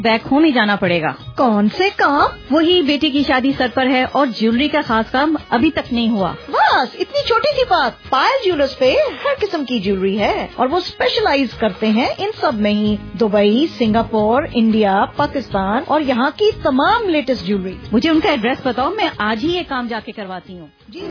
Back home ही जाना पड़ेगा। कौन से काम? वही बेटी की शादी सर पर है और ज्वेलरी का खास काम अभी तक नहीं हुआ। बस इतनी छोटी सी बात। पायल ज्वेलर्स पे हर किस्म की ज्वेलरी है और वो स्पेशलाइज करते हैं इन सब में ही। दुबई, सिंगापुर, इंडिया, पाकिस्तान और यहाँ की तमाम लेटेस्ट ज्वेलरी। मुझे उनका एड्रेस बताओ, मैं आज ही ये काम जाके करवाती हूँ। जी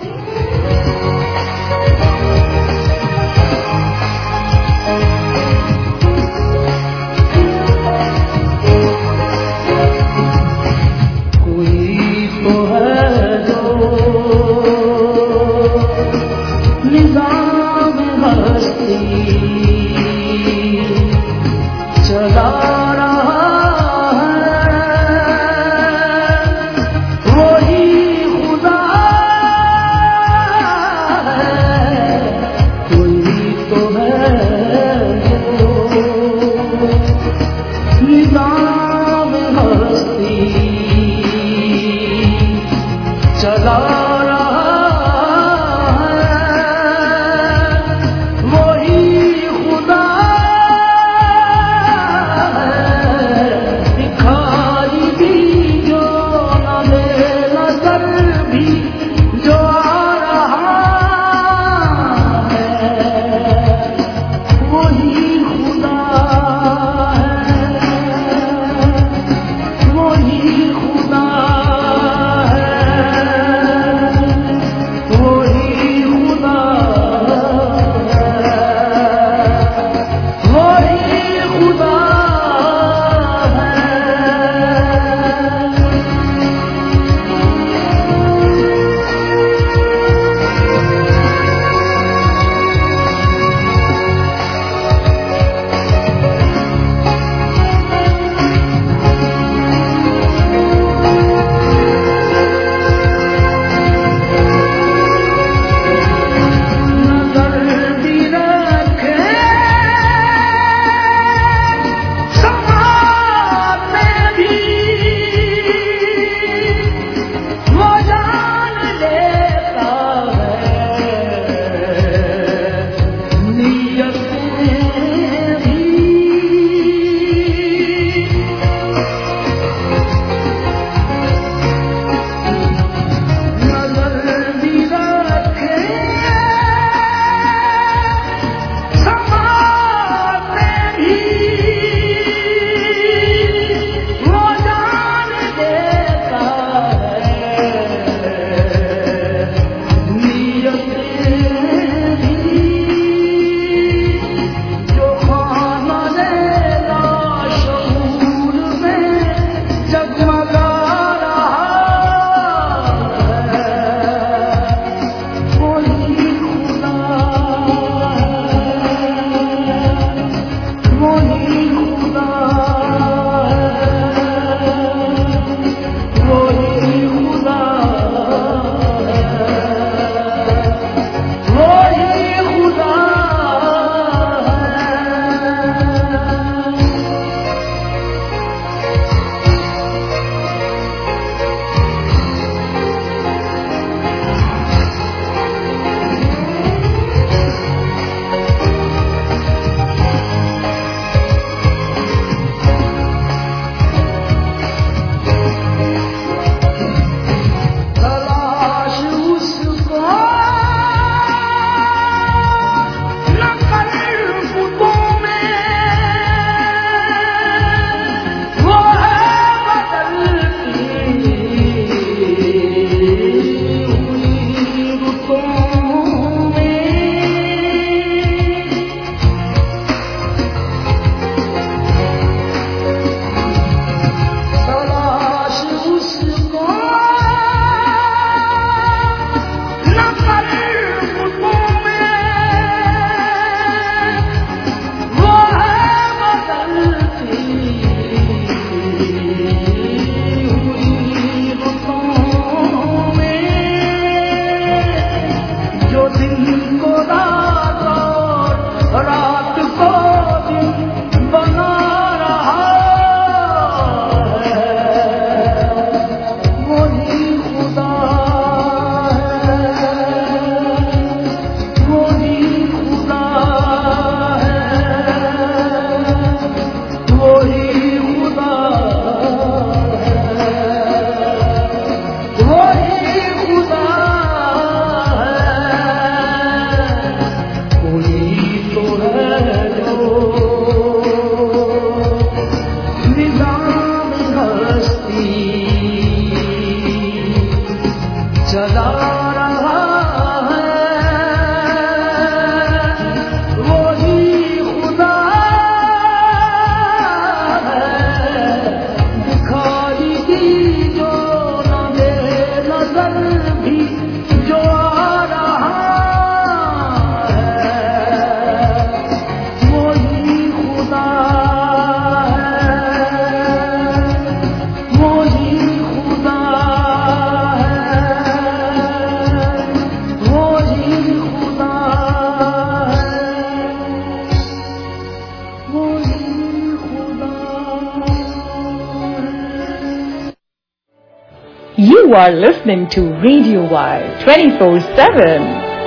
You are listening to Radio Y 24/7.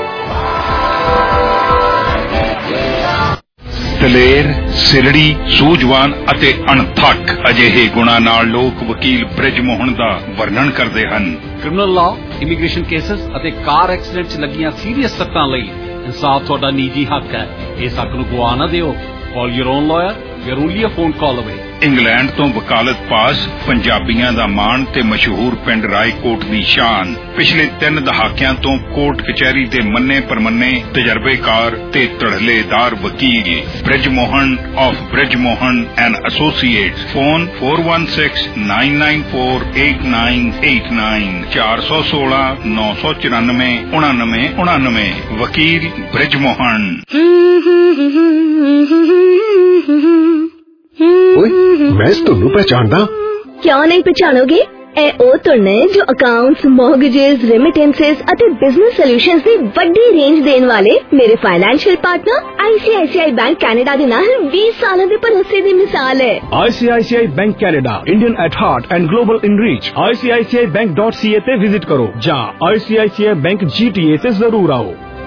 ਦਲੇਰ, ਸਿਰੜੀ, ਸੂਝਵਾਨ ਅਤੇ ਅਣਥੱਕ ਅਜਿਹੇ ਗੁਣਾਂ ਨਾਲ ਲੋਕ ਵਕੀਲ ਬ੍ਰਿਜ ਮੋਹਨ ਦਾ ਵਰਣਨ ਕਰਦੇ ਹਨ। ਕ੍ਰਿਮੀਨਲ ਲਾਅ, ਇਮੀਗ੍ਰੇਸ਼ਨ ਕੇਸਸ ਅਤੇ ਕਾਰ ਐਕਸੀਡੈਂਟ 'ਚ ਲੱਗੀਆਂ ਸੀਰੀਅਸ ਸੱਟਾਂ ਲਈ ਇਨਸਾਫ ਤੁਹਾਡਾ ਨਿੱਜੀ ਹੱਕ ਹੈ। ਇਸ ਹੱਕ ਨੂੰ ਗਵਾ ਨਾ ਦਿਓ। Call your own lawyer. You're only a phone call away. England ਤੋਂ ਵਕਾਲਤ ਪਾਸ, ਪੰਜਾਬੀਆਂ ਦਾ ਮਾਣ ਤੇ ਮਸ਼ਹੂਰ ਪਿੰਡ ਰਾਏਕੋਟ ਦੀ ਸ਼ਾਨ। ਪਿਛਲੇ 3 ਦਹਾਕਿਆਂ ਤੋਂ ਕੋਰਟ ਕਚਹਿਰੀ ਦੇ ਮੰਨੇ ਪਰਮੰਨੇ ਤਜਰਬੇਕਾਰ ਤੇ ਧੜਲੇਦਾਰ ਵਕੀਲ Brij Mohan of Brij Mohan and associates. Phone 4169948989 416-994-9999। ਵਕੀਲ ਬ੍ਰਿਜ ਮੋਹਨ। ਓਏ ਮੈਂ ਤੁਹਾਨੂੰ ਪਛਾਣਦਾ। ਕਿਉਂ ਨਹੀਂ ਪਛਾਣੋਗੇ? ਇਹ ਉਹ ਧੁਨ ਹੈ ਜੋ ਅਕਾਊਂਟਸ, ਮੌਰਗੇजेस, ਰੈਮਿਟੈਂਸਸ ਅਤੇ ਬਿਜ਼ਨਸ ਸੋਲੂਸ਼ਨਸ ਦੀ ਵੱਡੀ ਰੇਂਜ ਦੇਣ ਵਾਲੇ ਮੇਰੇ financial partner ICICI bank Canada ਦੇ ਨਾਲ 20 ਸਾਲਾਂ ਦੇ ਭਰੋਸੇ ਦੀ ਮਿਸਾਲ ਹੈ। ICICI bank Canada, Indian at heart and global in reach. ICICIBank.ca ਤੇ ਵਿਜ਼ਿਟ ਕਰੋ ਜਾਂ ICICI ਬੈਂਕ GTA ਤੇ ਜ਼ਰੂਰ ਆਓ।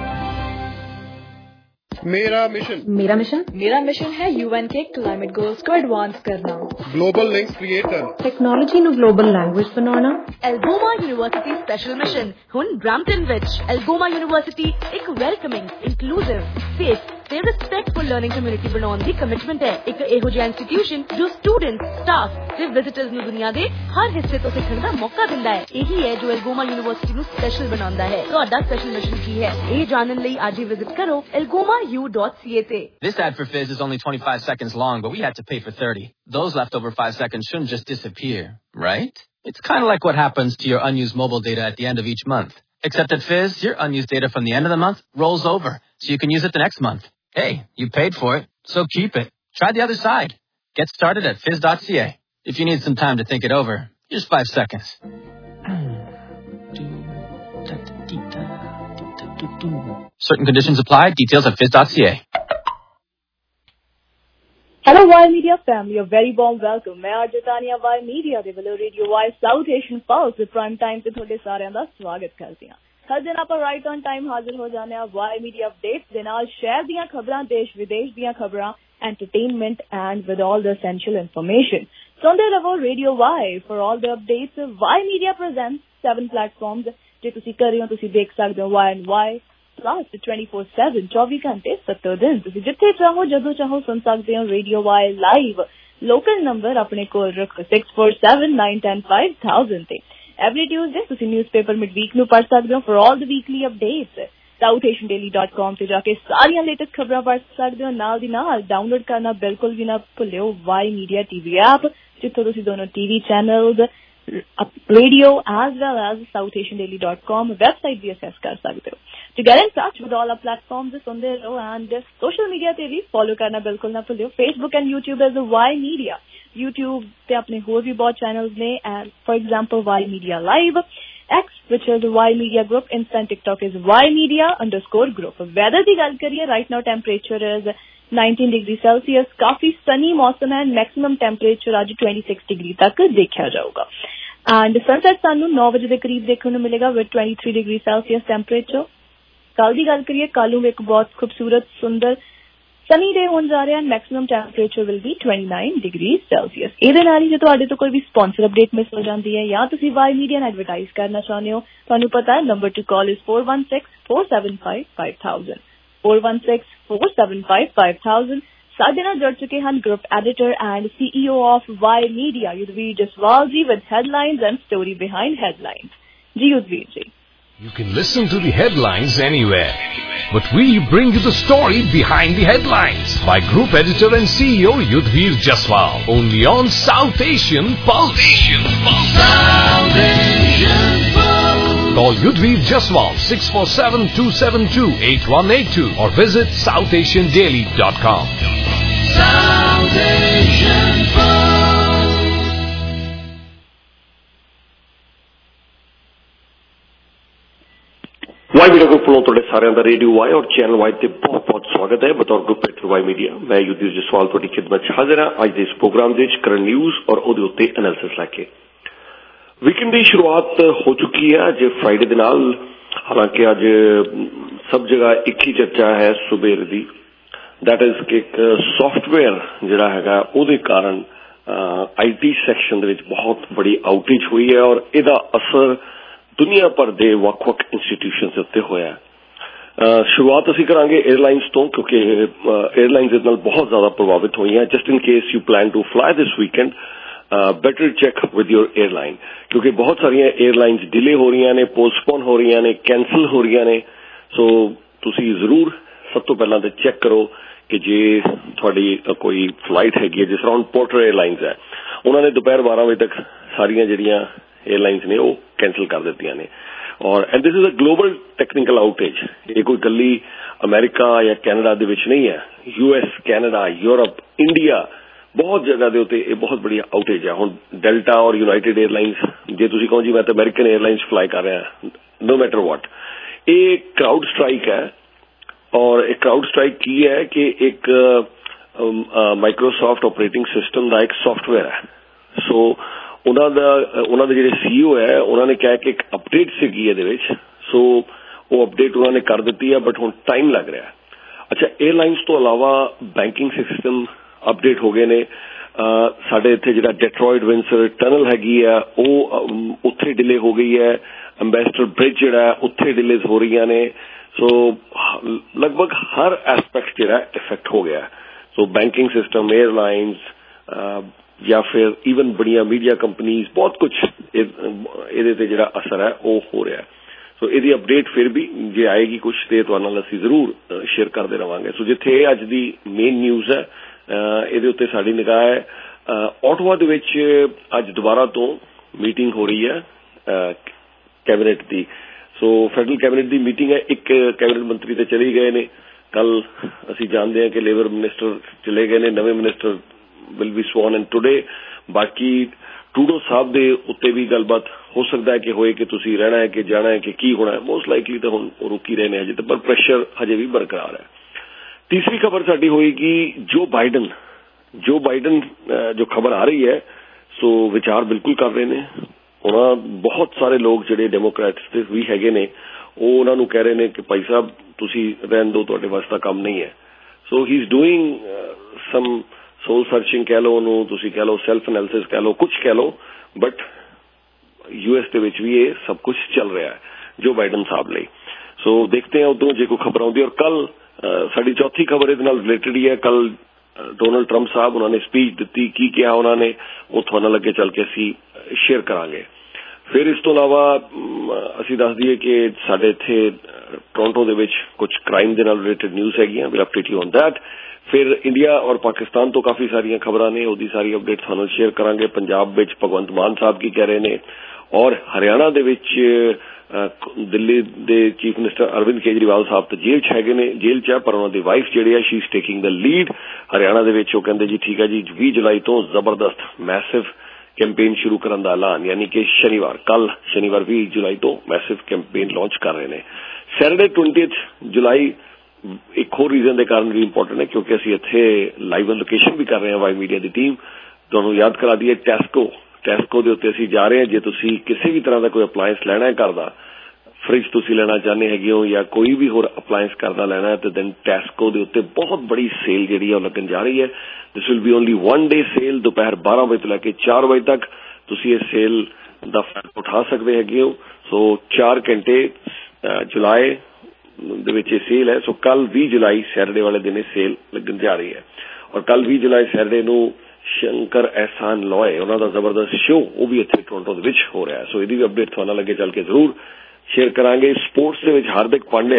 मेरा मिशन है UN के क्लाइमेट गोल्स को एडवांस करना, ग्लोबल लिंक्स क्रिएट करना, टेक्नोलॉजी ਨੂੰ ग्लोबल लैंग्वेज बनाना। एल्गोमा यूनिवर्सिटी स्पेशल मिशन ਹੁਣ ਬ੍ਰੈਂਪਟਨ ਵਿੱਚ। ਐਲਗੋਮਾ ਯੂਨੀਵਰਸਿਟੀ ਇੱਕ ਵੈਲਕਮਿੰਗ, ਇਨਕਲੂਸਿਵ, ਸੇਫ ਤੇ ਰਿਸਪੈਕਟਫੁਲ ਲਰਨਿੰਗ ਕਮਿਊਨਿਟੀ ਬਣਾਉਣ ਦੀ ਕਮਿਟਮੈਂਟ ਹੈ। ਇੱਕ ਇਹੋ ਜਿਹਾ ਇੰਸਟੀਟਿਊਸ਼ਨ ਜੋ ਸਟੂਡੈਂਟਸ, ਸਟਾਫ ਤੇ ਵਿਜ਼ਿਟਰਸ ਨੂੰ ਦੁਨੀਆ ਦੇ ਹਰ ਹਿੱਸੇ ਤੋਂ ਸਿੱਖਣ ਦਾ ਮੌਕਾ ਦਿੰਦਾ ਹੈ। ਇਹੀ ਹੈ ਜੋ ਐਲਗੋਮਾ ਯੂਨੀਵਰਸਿਟੀ ਨੂੰ ਸਪੈਸ਼ਲ ਬਣਾਉਂਦਾ ਹੈ। ਤੁਹਾਡਾ ਸਪੈਸ਼ਲ ਮਿਸ਼ਨ ਕੀ ਹੈ, ਇਹ ਜਾਣਨ ਲਈ ਅੱਜ ਹੀ ਵਿਜ਼ਿਟ ਕਰੋ elgoma.ca ਤੇ। This ad for Fizz is only 25 seconds long, but we had to pay for 30. Those leftover 5 seconds shouldn't just disappear, right? It's kind of like what happens to your unused mobile data at the end of each month. Except at Fizz, your unused data from the end of the month rolls over, so you can use it the next month. Hey, you paid for it, so keep it. Try the other side. Get started at Fizz.ca. If you need some time to think it over, just 5 seconds. Certain conditions apply. Details at Fizz.ca. Hello Y Media fam, your very warm welcome. मैं आज Tania Y Media ਦੇ ਵੱਲੋਂ radio Y South Asian pulse ਦੇ prime time ਤੇ ਤੁਹਾਡੇ ਸਾਰਿਆਂ ਦਾ ਸਵਾਗਤ ਕਰਦੀ ਹਾਂ। ਹਰ ਦਿਨ ਆਪਾਂ ਰਾਈਟ ਔਨ ਟਾਈਮ ਹਾਜ਼ਰ ਹੋ ਜਾਂਦੇ ਹਾਂ Y Media ਅਪਡੇਟਸ ਦੇ ਨਾਲ, ਸ਼ਹਿਰ ਦੀਆਂ ਖਬਰਾਂ, ਦੇਸ਼ ਵਿਦੇਸ਼ ਦੀਆਂ ਖਬਰਾਂ, entertainment and with all the essential information. ਸੁਣਦੇ ਰਹੋ radio Y for all the updates. Y Media presents 7 platforms. ਜੇ ਤੁਸੀਂ ਕਰ ਰਹੇ ਹੋ ਤੁਸੀਂ ਦੇਖ ਸਕਦੇ ਹੋ Y and Y Plus 24/7 24 ਘੰਟੇ 70 ਦਿਨ। ਤੁਸੀਂ ਜਿੱਥੇ ਚਾਹੋ ਜਦੋਂ ਚਾਹੋ ਸੁਣ ਸਕਦੇ ਹੋ radio Y live. Local number ਆਪਣੇ ਕੋਲ ਰੱਖੋ 6479105000 ਤੇ। ਐਵਰੀ ਟਿਊਜ਼ਡੇ ਤੁਸੀਂ ਨਿਊਜ਼ਪੇਪਰ ਮਿਡਵੀਕ ਨੂੰ ਪੜ੍ਹ ਸਕਦੇ ਹੋ for all the weekly updates. southasiandaily.com ਤੇ ਜਾ ਕੇ ਸਾਰੀਆਂ ਲੇਟੈਸਟ ਖਬਰਾਂ ਪੜ੍ਹ ਸਕਦੇ ਹੋ। ਨਾਲ ਦੀ ਨਾਲ ਡਾਊਨਲੋਡ ਕਰਨਾ ਬਿਲਕੁਲ ਵੀ ਨਾ ਭੁੱਲਿਓ Y Media TV ਐਪ, ਜਿੱਥੋਂ ਤੁਸੀਂ ਦੋਨੋਂ TV channels, radio as well as southasiandaily.com website भी access कर सकते हो। To get in touch with all our platforms सुनते रहो and social media ते भी follow करना बिल्कुल ना भूलियो। Facebook and YouTube is Y Media। YouTube ते अपने होर भी बहुत channels ने, and for example Y Media Live, X which is Y Media Group, Insta and TikTok is Y Media_group। weather ਦੀ ਗੱਲ ਕਰੀਏ, right now temperature is 19 degree Celsius. काफी sunny मौसम है। मैक्सिमम टेम्परेचर आज 26 डिग्री तक देखा जाऊगा। एंड सनसेट सानू 9 बजे के करीब देखने को मिलेगा विद 23 डिग्री सेल्सियस टेम्परेचर। कल की गल करिए, कल एक बहुत खूबसूरत सुंदर सनी डे होने जा रहा है। Maximum temperature will be 29 degree Celsius. ਇਹਦੇ ਨਾਲ ਹੀ ਜੇ ਤੁਹਾਡੇ ਤੋਂ ਕੋਈ ਵੀ ਸਪਾਂਸਰ ਅਪਡੇਟ ਮਿਸ ਹੋ ਜਾਂਦੀ ਹੈ ਜਾਂ ਤੁਸੀਂ Y Media ਨੂੰ ਐਡਵਰਟਾਈਜ਼ ਕਰਨਾ ਚਾਹੁੰਦੇ ਹੋ, ਤੁਹਾਨੂੰ ਪਤਾ ਹੈ ਨੰਬਰ ਟੂ ਕਾਲ ਇਜ਼ 4164755000 4164755000। ਸਾਡੇ ਨਾਲ ਜੁੜ ਚੁੱਕੇ ਹਨ group editor and CEO of Y Media Yudhvir Jaswal ji with headlines and story behind headlines. Ji Yudhvir ਜੀ। You can listen to the headlines anywhere, but we bring you the story behind the headlines by Group Editor and CEO Yudhvir Jaswal, only on South Asian Pulse. South Asian Pulse. Call Yudhvir Jaswal 647-272-8182 or visit southasiandaily.com. South Asian Pulse. Y media group ਵੱਲੋਂ ਤੁਹਾਡੇ ਸਾਰਿਆਂ ਦਾ radio Y ਔਰ channel Y ਤੇ ਬਹੁਤ-ਬਹੁਤ ਸਵਾਗਤ ਹੈ। ਬਤੌਰ ਗਰੁੱਪ ਐਡੀਟਰ ਵਾਈ ਮੀਡੀਆ ਮੈਂ ਯੁਧਵੀਰ ਜਸਵਾਲ ਤੁਹਾਡੀ ਖਿਦਮਤ 'ਚ ਹਾਜ਼ਰ ਹਾਂ ਅੱਜ ਦੇ ਇਸ ਪ੍ਰੋਗਰਾਮ ਦੇ ਵਿੱਚ ਕਰੰਟ ਨਿਊਜ਼ ਔਰ ਉਹਦੇ ਉੱਤੇ ਐਨਾਲਿਸਿਸ ਲੈ ਕੇ। ਵੀਕਐਂਡ ਦੀ ਸ਼ੁਰੂਆਤ ਹੋ ਚੁੱਕੀ ਹੈ ਅੱਜ ਫਰਾਈਡੇ ਦੇ ਨਾਲ। ਹਾਲਾਂਕਿ ਅੱਜ ਸਭ ਜਗ੍ਹਾ ਇੱਕ ਹੀ ਚਰਚਾ ਹੈ ਸਵੇਰ ਦੀ, ਦੈਟ ਇਜ਼ ਕਿ ਇੱਕ ਸੌਫਟਵੇਅਰ ਜਿਹੜਾ ਹੈਗਾ ਉਹਦੇ ਕਾਰਨ IT ਸੈਕਸ਼ਨ ਦੇ ਵਿੱਚ ਬਹੁਤ ਬੜੀ ਆਊਟੇਜ ਹੋਈ ਹੈ ਔਰ ਇਹਦਾ ਅਸਰ ਦੁਨੀਆ ਭਰ ਦੇ ਵੱਖ-ਵੱਖ ਇੰਸਟੀਟਿਊਸ਼ਨਸ ਦੇ ਉੱਤੇ ਹੋਇਆ ਹੈ। ਸ਼ੁਰੂਆਤ ਅਸੀਂ ਕਰਾਂਗੇ 에ਅਰਲਾਈਨਸ ਤੋਂ, ਕਿਉਂਕਿ 에ਅਰਲਾਈਨਸ ਦੇ ਨਾਲ ਬਹੁਤ ਜ਼ਿਆਦਾ ਪ੍ਰਭਾਵਿਤ ਹੋਈਆਂ। Just in case you plan to fly this weekend, better check with your airline, ਕਿਉਂਕਿ ਬਹੁਤ ਸਾਰੀਆਂ 에ਅਰਲਾਈਨਸ ਡਿਲੇ ਹੋ ਰਹੀਆਂ ਨੇ, ਪੋਸਟਪੋਨ ਹੋ ਰਹੀਆਂ ਨੇ, ਕੈਂਸਲ ਹੋ ਰਹੀਆਂ ਨੇ। ਸੋ ਤੁਸੀਂ ਜ਼ਰੂਰ ਸਭ ਤੋਂ ਪਹਿਲਾਂ ਤਾਂ ਚੈੱਕ ਕਰੋ ਕਿ ਜੇ ਤੁਹਾਡੀ ਕੋਈ ਫਲਾਈਟ ਹੈਗੀ ਹੈ, ਜਿਸ ਤਰ੍ਹਾਂ ਹੁਣ ਪੋਰਟਰ 에ਅਰਲਾਈਨਸ ਹੈ, ਉਹਨਾਂ ਨੇ ਦੁਪਹਿਰ 12 ਵਜੇ ਤੱਕ ਸਾਰੀਆਂ ਜਿਹੜੀਆਂ 에ਅਰਲਾਈਨਸ ਨੇ ਉਹ ਕੈਂਸਲ ਕਰ ਦਿੱਤੀਆਂ ਨੇ। ਔਰ and this is a global technical outage. ਇਹ ਕੋਈ ਇਕੱਲੀ ਅਮਰੀਕਾ ਜਾਂ ਕੈਨੇਡਾ ਦੇ ਵਿੱਚ ਨਹੀਂ ਹੈ। US, ਕੈਨੇਡਾ, ਯੂਰਪ, ਇੰਡੀਆ, ਬਹੁਤ ਜਗ੍ਹਾ ਦੇ ਉੱਤੇ ਇਹ ਬਹੁਤ ਬੜੀ ਆਊਟੇਜ ਹੈ। ਹੁਣ ਡੈਲਟਾ ਔਰ ਯੂਨਾਈਟਿਡ 에ਅਰਲਾਈਨਸ, ਜੇ ਤੁਸੀਂ ਕਹੋ ਜੀ ਮੈਂ ਤਾਂ ਅਮਰੀਕਨ 에ਅਰਲਾਈਨਸ ਫਲਾਈ ਕਰ ਰਿਹਾ, ਨੋ ਮੈਟਰ ਵਾਟ, ਇਹ ਕਰਾਊਡ ਸਟ੍ਰਾਈਕ ਹੈ। ਔਰ ਇਹ ਕਰਾਊਡ ਸਟ੍ਰਾਈਕ ਕੀ ਹੈ ਕਿ ਇੱਕ ਮਾਈਕਰੋਸਾਫਟ ਆਪਰੇਟਿੰਗ ਸਿਸਟਮ ਦਾ ਇੱਕ ਸੌਫਟਵੇਅਰ ਹੈ। ਸੋ ਉਹਨਾਂ ਦੇ ਜਿਹੜੇ CEO ਹੈ ਉਹਨਾਂ ਨੇ ਕਿਹਾ ਕਿ ਇੱਕ ਅਪਡੇਟ ਸੀਗੀ ਇਹਦੇ ਵਿੱਚ, ਸੋ ਉਹ ਅਪਡੇਟ ਉਹਨਾਂ ਨੇ ਕਰ ਦਿੱਤੀ ਹੈ, ਬਟ ਹੁਣ ਟਾਈਮ ਲੱਗ ਰਿਹਾ। ਅੱਛਾ, 에ਅਰਲਾਈਨਸ ਤੋਂ ਇਲਾਵਾ ਬੈਂਕਿੰਗ ਸਿਸਟਮ ਅਪਡੇਟ ਹੋ ਗਏ ਨੇ। ਸਾਡੇ ਇੱਥੇ ਜਿਹੜਾ ਡੈਟਰੋਇਡ ਵਿੰਸਰ ਟਨਲ ਹੈਗੀ ਆ ਉਹ ਉੱਥੇ ਡਿਲੇ ਹੋ ਗਈ ਹੈ। ਅੰਬੈਸਡਰ ਬ੍ਰਿਜ ਜਿਹੜਾ ਉੱਥੇ ਡਿਲੇਜ਼ ਹੋ ਰਹੀਆਂ ਨੇ। ਸੋ ਲਗਭਗ ਹਰ ਐਸਪੈਕਟ ਜਿਹੜਾ ਇਫੈਕਟ ਹੋ ਗਿਆ। ਸੋ ਬੈਂਕਿੰਗ ਸਿਸਟਮ, 에ਅਰਲਾਈਨਸ ਜਾਂ ਫਿਰ ਈਵਨ ਬੜੀਆਂ ਮੀਡੀਆ ਕੰਪਨੀਜ਼, ਬਹੁਤ ਕੁਝ ਇਹਦੇ ਤੇ ਜਿਹੜਾ ਅਸਰ ਹੈ ਉਹ ਹੋ ਰਿਹਾ। ਸੋ ਇਹਦੀ ਅਪਡੇਟ ਫਿਰ ਵੀ ਜੇ ਆਏਗੀ ਕੁਝ ਤੇ ਤੁਹਾਡੇ ਨਾਲ ਅਸੀਂ ਜ਼ਰੂਰ ਸ਼ੇਅਰ ਕਰਦੇ ਰਵਾਂਗੇ। ਸੋ ਜਿੱਥੇ ਇਹ ਅੱਜ ਦੀ ਮੇਨ ਨਿਊਜ਼ ਹੈ ਇਹਦੇ ਉੱਤੇ ਸਾਡੀ ਨਿਗਾਹ ਹੈ। ਓਟਵਾ ਦੇ ਵਿੱਚ ਅੱਜ ਦੁਬਾਰਾ ਤੋਂ ਮੀਟਿੰਗ ਹੋ ਰਹੀ ਹੈ ਕੈਬਨਿਟ ਦੀ। ਸੋ ਫੈਡਰਲ ਕੈਬਨਿਟ ਦੀ ਮੀਟਿੰਗ ਹੈ। ਇੱਕ ਕੈਬਨਿਟ ਮੰਤਰੀ ਤੇ ਚਲੇ ਗਏ ਨੇ। ਕੱਲ ਅਸੀਂ ਜਾਣਦੇ ਹਾਂ ਕਿ ਲੇਬਰ ਮਿਨਿਸਟਰ ਚਲੇ ਗਏ ਨੇ, ਨਵੇਂ minister will be sworn in today. ਬਾਕੀ ਟਰੂਡੋ ਸਾਹਿਬ ਦੇ ਉੱਤੇ ਵੀ ਗੱਲਬਾਤ ਹੋ ਸਕਦਾ ਹੈ ਕਿ ਹੋਏ ਕਿ ਤੁਸੀਂ ਰਹਿਣਾ ਹੈ ਕਿ ਜਾਣਾ ਹੈ ਕਿ ਕੀ ਹੋਣਾ ਹੈ। ਮੋਸਟ ਲਾਈਕਲੀ ਤਾਂ ਹੁਣ ਉਹ ਰੁਕੀ ਰਹੇ ਨੇ ਹਜੇ, ਪਰ ਪ੍ਰੈਸ਼ਰ ਹਜੇ ਵੀ ਬਰਕਰਾਰ ਹੈ। ਤੀਸਰੀ ਖਬਰ ਸਾਡੀ ਹੋਏਗੀ ਜੋ ਬਾਈਡਨ ਜੋ ਖਬਰ ਆ ਰਹੀ ਹੈ, ਸੋ ਵਿਚਾਰ ਬਿਲਕੁਲ ਕਰ ਰਹੇ ਨੇ। ਉਹਨਾਂ ਬਹੁਤ ਸਾਰੇ ਲੋਕ ਜਿਹੜੇ ਡੈਮੋਕ੍ਰੈਟਸ ਦੇ ਵੀ ਹੈਗੇ ਨੇ ਉਹ ਉਹਨਾਂ ਨੂੰ ਕਹਿ ਰਹੇ ਨੇ ਕਿ ਭਾਈ ਸਾਹਿਬ ਤੁਸੀਂ ਰਹਿਣ ਦਿਓ, ਤੁਹਾਡੇ ਵਾਸਤੇ ਤਾਂ ਕੰਮ ਨਹੀਂ ਹੈ। So he is doing some soul searching ਕਹਿ ਲਓ ਉਹਨੂੰ, ਤੁਸੀਂ ਕਹਿ ਲਓ ਸੈਲਫ ਐਨਾਲਿਸਿਸ ਕਹਿ ਲਓ, ਕੁਝ ਕਹਿ ਲਓ, ਬਟ US ਦੇ ਵਿੱਚ ਵੀ ਇਹ ਸਭ ਕੁਝ ਚੱਲ ਰਿਹਾ ਹੈ ਜੋ ਬਾਈਡਨ ਸਾਹਿਬ ਲਈ। ਸੋ ਦੇਖਦੇ ਹਾਂ ਉਦੋਂ ਜੇ ਕੋਈ ਖਬਰ ਆਉਂਦੀ। ਔਰ ਕੱਲ ਸਾਡੀ ਚੌਥੀ ਖਬਰ ਇਹਦੇ ਨਾਲ ਰਿਲੇਟਡ ਹੀ ਹੈ। ਕੱਲ ਡੋਨਾਲਡ ਟਰੰਪ ਸਾਹਿਬ ਉਹਨਾਂ ਨੇ ਸਪੀਚ ਦਿੱਤੀ, ਕੀ ਕਿਹਾ ਉਹਨਾਂ ਨੇ ਉਹ ਤੁਹਾਨੂੰ ਅੱਗੇ ਚੱਲ ਕੇ ਅਸੀਂ ਸ਼ੇਅਰ ਕਰਾਂਗੇ। ਫਿਰ ਇਸ ਤੋਂ ਇਲਾਵਾ ਅਸੀਂ ਦੱਸ ਦਈਏ ਕਿ ਸਾਡੇ ਇੱਥੇ ਟੋਰਾਂਟੋ ਦੇ ਵਿੱਚ ਕੁਝ ਕ੍ਰਾਈਮ ਦੇ ਨਾਲ ਰਿਲੇਟਡ ਨਿਊਜ਼ ਹੈਗੀਆਂ, will update you on that. ਫਿਰ ਇੰਡੀਆ ਔਰ ਪਾਕਿਸਤਾਨ ਤੋਂ ਕਾਫੀ ਸਾਰੀਆਂ ਖਬਰਾਂ ਨੇ, ਉਹਦੀ ਸਾਰੀ ਅਪਡੇਟ ਤੁਹਾਨੂੰ ਸ਼ੇਅਰ ਕਰਾਂਗੇ। ਪੰਜਾਬ ਵਿੱਚ ਭਗਵੰਤ ਮਾਨ ਸਾਹਿਬ ਕੀ ਕਹਿ ਰਹੇ ਨੇ, ਔਰ ਹਰਿਆਣਾ ਦੇ ਵਿੱਚ ਦਿੱਲੀ ਦੇ ਚੀਫ ਮਿਨਿਸਟਰ ਅਰਵਿੰਦ ਕੇਜਰੀਵਾਲ ਸਾਹਿਬ ਤਾਂ ਜੇਲ੍ਹ 'ਚ ਹੈਗੇ ਨੇ, ਜੇਲ੍ਹ 'ਚ ਹੈ, ਪਰ ਉਹਨਾਂ ਦੀ ਵਾਈਫ ਜਿਹੜੀ ਹੈ she is taking the lead Haryana ਦੇ ਵਿੱਚ। ਉਹ ਕਹਿੰਦੇ ਜੀ ਠੀਕ ਹੈ ਜੀ 20 ਜੁਲਾਈ ਤੋਂ ਜ਼ਬਰਦਸਤ ਮੈਸਿਵ ਕੈਂਪੇਨ ਸ਼ੁਰੂ ਕਰਨ ਦਾ ਐਲਾਨ, ਯਾਨੀ ਕਿ ਕੱਲ ਸ਼ਨੀਵਾਰ 20 ਜੁਲਾਈ ਤੋਂ ਮੈਸਿਵ ਕੈਂਪੇਨ ਲਾਂਚ ਕਰ ਰਹੇ ਨੇ। ਸੈਟਰਡੇ 20 ਜੁਲਾਈ ਇੱਕ ਹੋਰ ਰੀਜ਼ਨ ਦੇ ਕਾਰਨ ਵੀ ਇੰਪੋਰਟੈਂਟ ਹੈ, ਕਿਉਂਕਿ ਅਸੀਂ ਇੱਥੇ ਲਾਈਵ ਲੋਕੇਸ਼ਨ ਵੀ ਕਰ ਰਹੇ ਹਾਂ ਵਾਈ ਮੀਡੀਆ ਦੀ ਟੀਮ। ਤੁਹਾਨੂੰ ਯਾਦ ਕਰਾ ਦਈਏ ਟੈਸਕੋ ਦੇ ਉੱਤੇ ਅਸੀਂ ਜਾ ਰਹੇ ਹਾਂ। ਜੇ ਤੁਸੀਂ ਕਿਸੇ ਵੀ ਤਰ੍ਹਾਂ ਦਾ ਕੋਈ ਅਪਲਾਇੰਸ ਲੈਣਾ ਹੈ ਘਰ ਦਾ, ਫ੍ਰਿਜ ਤੁਸੀਂ ਲੈਣਾ ਚਾਹੁੰਦੇ ਹੈਗੇ ਹੋ ਜਾਂ ਕੋਈ ਵੀ ਹੋਰ ਅਪਲਾਇੰਸ ਘਰ ਦਾ ਲੈਣਾ ਹੈ, ਤੇ ਦੈਨ ਟੈਸਕੋ ਦੇ ਉੱਤੇ ਬਹੁਤ ਬੜੀ ਸੇਲ ਜਿਹੜੀ ਹੈ ਉਹ ਲੱਗਣ ਜਾ ਰਹੀ ਹੈ। This will be only 1 day sale, ਦੁਪਹਿਰ 12 ਵਜੇ ਤੋਂ ਲੈ ਕੇ 4 ਵਜੇ ਤੱਕ ਤੁਸੀਂ ਇਹ ਸੇਲ ਦਾ ਫਾਇਦਾ ਉਠਾ ਸਕਦੇ ਹੈਗੇ ਹੋ। ਸੋ 4 ਘੰਟੇ ਜੁਲਾਈ ਦੇ ਵਿੱਚ ਇਹ ਸੇਲ ਹੈ। ਸੋ ਕੱਲ 20 ਜੁਲਾਈ ਸੈਟਰਡੇ ਵਾਲੇ ਦਿਨ ਇਹ ਸੇਲ ਲੱਗਣ ਜਾ ਰਹੀ ਹੈ। ਔਰ ਕੱਲ 20 ਜੁਲਾਈ ਸੈਟਰਡੇ ਨੂੰ ਸ਼ੰਕਰ ਅਹਿਸਾਨ ਲੋਏ ਉਹਨਾਂ ਦਾ ਜ਼ਬਰਦਸਤ ਸ਼ੋਅ ਉਹ ਵੀ ਇੱਥੇ ਟੋਰਾਂਟੋ ਦੇ ਵਿੱਚ ਹੋ ਰਿਹਾ ਹੈ। ਸੋ ਇਹਦੀ ਵੀ ਅਪਡੇਟ ਤੁਹਾਨੂੰ ਲੱਗੇ ਚੱਲ ਕੇ ਜ਼ਰੂਰ ਸ਼ੇਅਰ ਕਰਾਂਗੇ। ਸਪੋਰਟਸ ਦੇ ਵਿੱਚ ਹਾਰਦਿਕ ਪਾਂਡਿਆ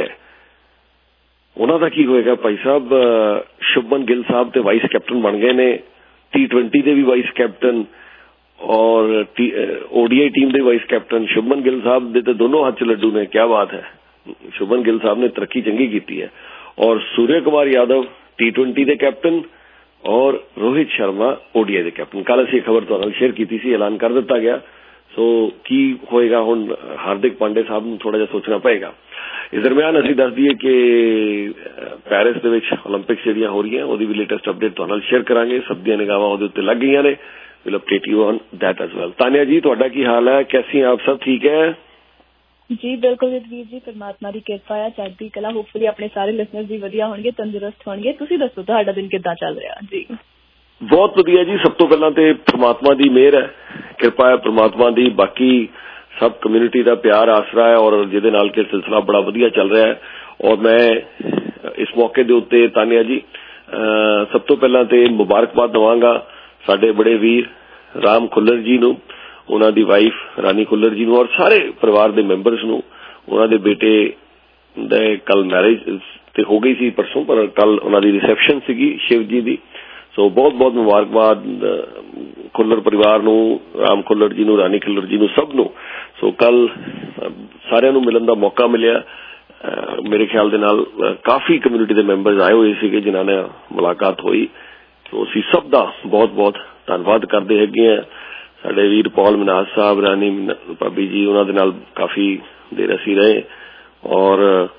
ਉਹਨਾਂ ਦਾ ਕੀ ਹੋਏਗਾ ਭਾਈ ਸਾਹਿਬ? ਸ਼ੁਭਮਨ ਗਿੱਲ ਸਾਹਿਬ ਤੇ ਵਾਈਸ ਕੈਪਟਨ ਬਣ ਗਏ ਨੇ, T20 ਦੇ ਵੀ ਵਾਈਸ ਕੈਪਟਨ ਔਰ ODI ਟੀਮ ਦੇ ਵਾਈਸ ਕੈਪਟਨ। ਸ਼ੁਭਮਨ ਗਿੱਲ ਸਾਹਿਬ ਦੇ ਤਾਂ ਦੋਨੋਂ ਹੱਥ 'ਚ ਲੱਡੂ ਨੇ, ਕਿਆ ਬਾਤ ਹੈ। ਸ਼ੁਭਮਨ ਗਿੱਲ ਸਾਹਿਬ ਨੇ ਤਰੱਕੀ ਚੰਗੀ ਕੀਤੀ ਹੈ। ਔਰ ਸੂਰਿਆ ਕੁਮਾਰ ਯਾਦਵ T20 ਦੇ ਕੈਪਟਨ ਔਰ ਰੋਹਿਤ ਸ਼ਰਮਾ ODI ਦੇ ਕੈਪਟਨ। ਕੱਲ ਅਸੀਂ ਖਬਰ ਤੁਹਾਨੂੰ ਸ਼ੇਅਰ ਕੀਤੀ ਸੀ, ਐਲਾਨ ਕਰ ਦਿੱਤਾ ਗਿਆ। ਸੋ ਕੀ ਹੋਏਗਾ ਹੁਣ? ਹਾਰਦਿਕ ਪਾਂਡੇ ਸਾਹਿਬ ਨੂੰ ਥੋੜਾ ਜਿਹਾ ਸੋਚਣਾ ਪਏਗਾ। ਇਸ ਦਰਮਿਆਨ ਅਸੀਂ ਦੱਸ ਦਈਏ ਕਿ ਪੈਰਿਸ ਦੇ ਵਿੱਚ ਓਲੰਪਿਕਸ ਜਿਹੜੀਆਂ ਹੋ ਰਹੀਆਂ ਉਹਦੀ ਵੀ ਲੇਟੈਸਟ ਅਪਡੇਟ ਤੁਹਾਨੂੰ ਨਾਲ ਸ਼ੇਅਰ ਕਰਾਂਗੇ। ਸਭ ਦੀਆਂ ਨਿਗਾਹਾਂ ਉਹਦੇ ਉੱਤੇ ਲੱਗ ਗਈਆਂ ਨੇ। we'll update you on that as well. Tania जी ਤੁਹਾਡਾ ਕੀ ਹਾਲ ਹੈ? कैसी हैं आप? सब ठीक है जी? बिल्कुल जगवीर जी, परमात्मा ਦੀ ਕਿਰਪਾ ਹੈ, ਚੜ੍ਹਦੀ ਕਲਾ। ਹੋਪਫੁਲੀ ਆਪਣੇ ਸਾਰੇ ਲਿਸਨਰਸ ਵੀ ਵਧੀਆ ਹੋਣਗੇ, ਤੰਦਰੁਸਤ ਹੋਣਗੇ। ਤੁਸੀਂ ਦੱਸੋ ਤੁਹਾਡਾ ਦਿਨ ਕਿੱਦਾਂ ਚੱਲ ਰਿਹਾ ਜੀ? ਬਹੁਤ ਵਧੀਆ ਜੀ। ਸਭ ਤੋਂ ਪਹਿਲਾਂ ਤੇ ਪ੍ਰਮਾਤਮਾ ਦੀ ਮਿਹਰ ਹੈ, ਕਿਰਪਾ ਹੈ ਪ੍ਰਮਾਤਮਾ ਦੀ। ਬਾਕੀ ਸਭ ਕਮਿਊਨਿਟੀ ਦਾ ਪਿਆਰ ਆਸਰਾ ਹੈ ਔਰ ਜਿਹਦੇ ਨਾਲ ਕਿ ਸਿਲਸਿਲਾ ਬੜਾ ਵਧੀਆ ਚੱਲ ਰਿਹਾ ਹੈ। ਔਰ ਮੈਂ ਇਸ ਮੌਕੇ ਦੇ ਉੱਤੇ ਤਾਨੀਆ ਜੀ ਸਭ ਤੋਂ ਪਹਿਲਾਂ ਤੇ ਮੁਬਾਰਕਬਾਦ ਦਵਾਂਗਾ ਸਾਡੇ ਬੜੇ ਵੀਰ ਰਾਮ ਖੁੱਲਰ ਜੀ ਨੂੰ, ਉਹਨਾਂ ਦੀ ਵਾਈਫ ਰਾਣੀ ਖੁੱਲਰ ਜੀ ਨੂੰ ਔਰ ਸਾਰੇ ਪਰਿਵਾਰ ਦੇ ਮੈਂਬਰਸ ਨੂੰ। ਉਹਨਾਂ ਦੇ ਬੇਟੇ ਦੇ ਕੱਲ ਮੈਰਿਜ ਤੇ ਹੋ ਗਈ ਸੀ ਪਰਸੋਂ, ਪਰ ਕੱਲ ਉਹਨਾਂ ਦੀ ਰਿਸੈਪਸ਼ਨ ਸੀਗੀ ਸ਼ਿਵ ਜੀ ਦੀ। ਸੋ ਬਹੁਤ ਬਹੁਤ ਮੁਬਾਰਕਬਾਦ ਖੁੱਲਰ ਪਰਿਵਾਰ ਨੂੰ, ਰਾਮ ਖੁੱਲਰ ਜੀ ਨੂੰ, ਰਾਣੀ ਖੁੱਲਰ ਜੀ ਨੂੰ, ਸਭ ਨੂੰ। ਸੋ ਕੱਲ ਸਾਰਿਆਂ ਨੂੰ ਮਿਲਣ ਦਾ ਮੌਕਾ ਮਿਲਿਆ। ਮੇਰੇ ਖਿਆਲ ਦੇ ਨਾਲ ਕਾਫੀ ਕਮਿਊਨਿਟੀ ਦੇ ਮੈਂਬਰਸ ਆਏ ਹੋਏ ਸੀਗੇ ਜਿਨ੍ਹਾਂ ਨਾਲ ਮੁਲਾਕਾਤ ਹੋਈ। ਸੋ ਅਸੀਂ ਸਭ ਦਾ ਬਹੁਤ ਬਹੁਤ ਧੰਨਵਾਦ ਕਰਦੇ ਹੈਗੇ ਆ। ਸਾਡੇ ਵੀਰ ਪੌਲ ਮਨਾਜ ਸਾਹਿਬ, ਰਾਣੀ ਭਾਬੀ ਜੀ, ਉਹਨਾਂ ਦੇ ਨਾਲ ਕਾਫੀ ਦੇਰ ਅਸੀਂ ਰਹੇ। ਔਰ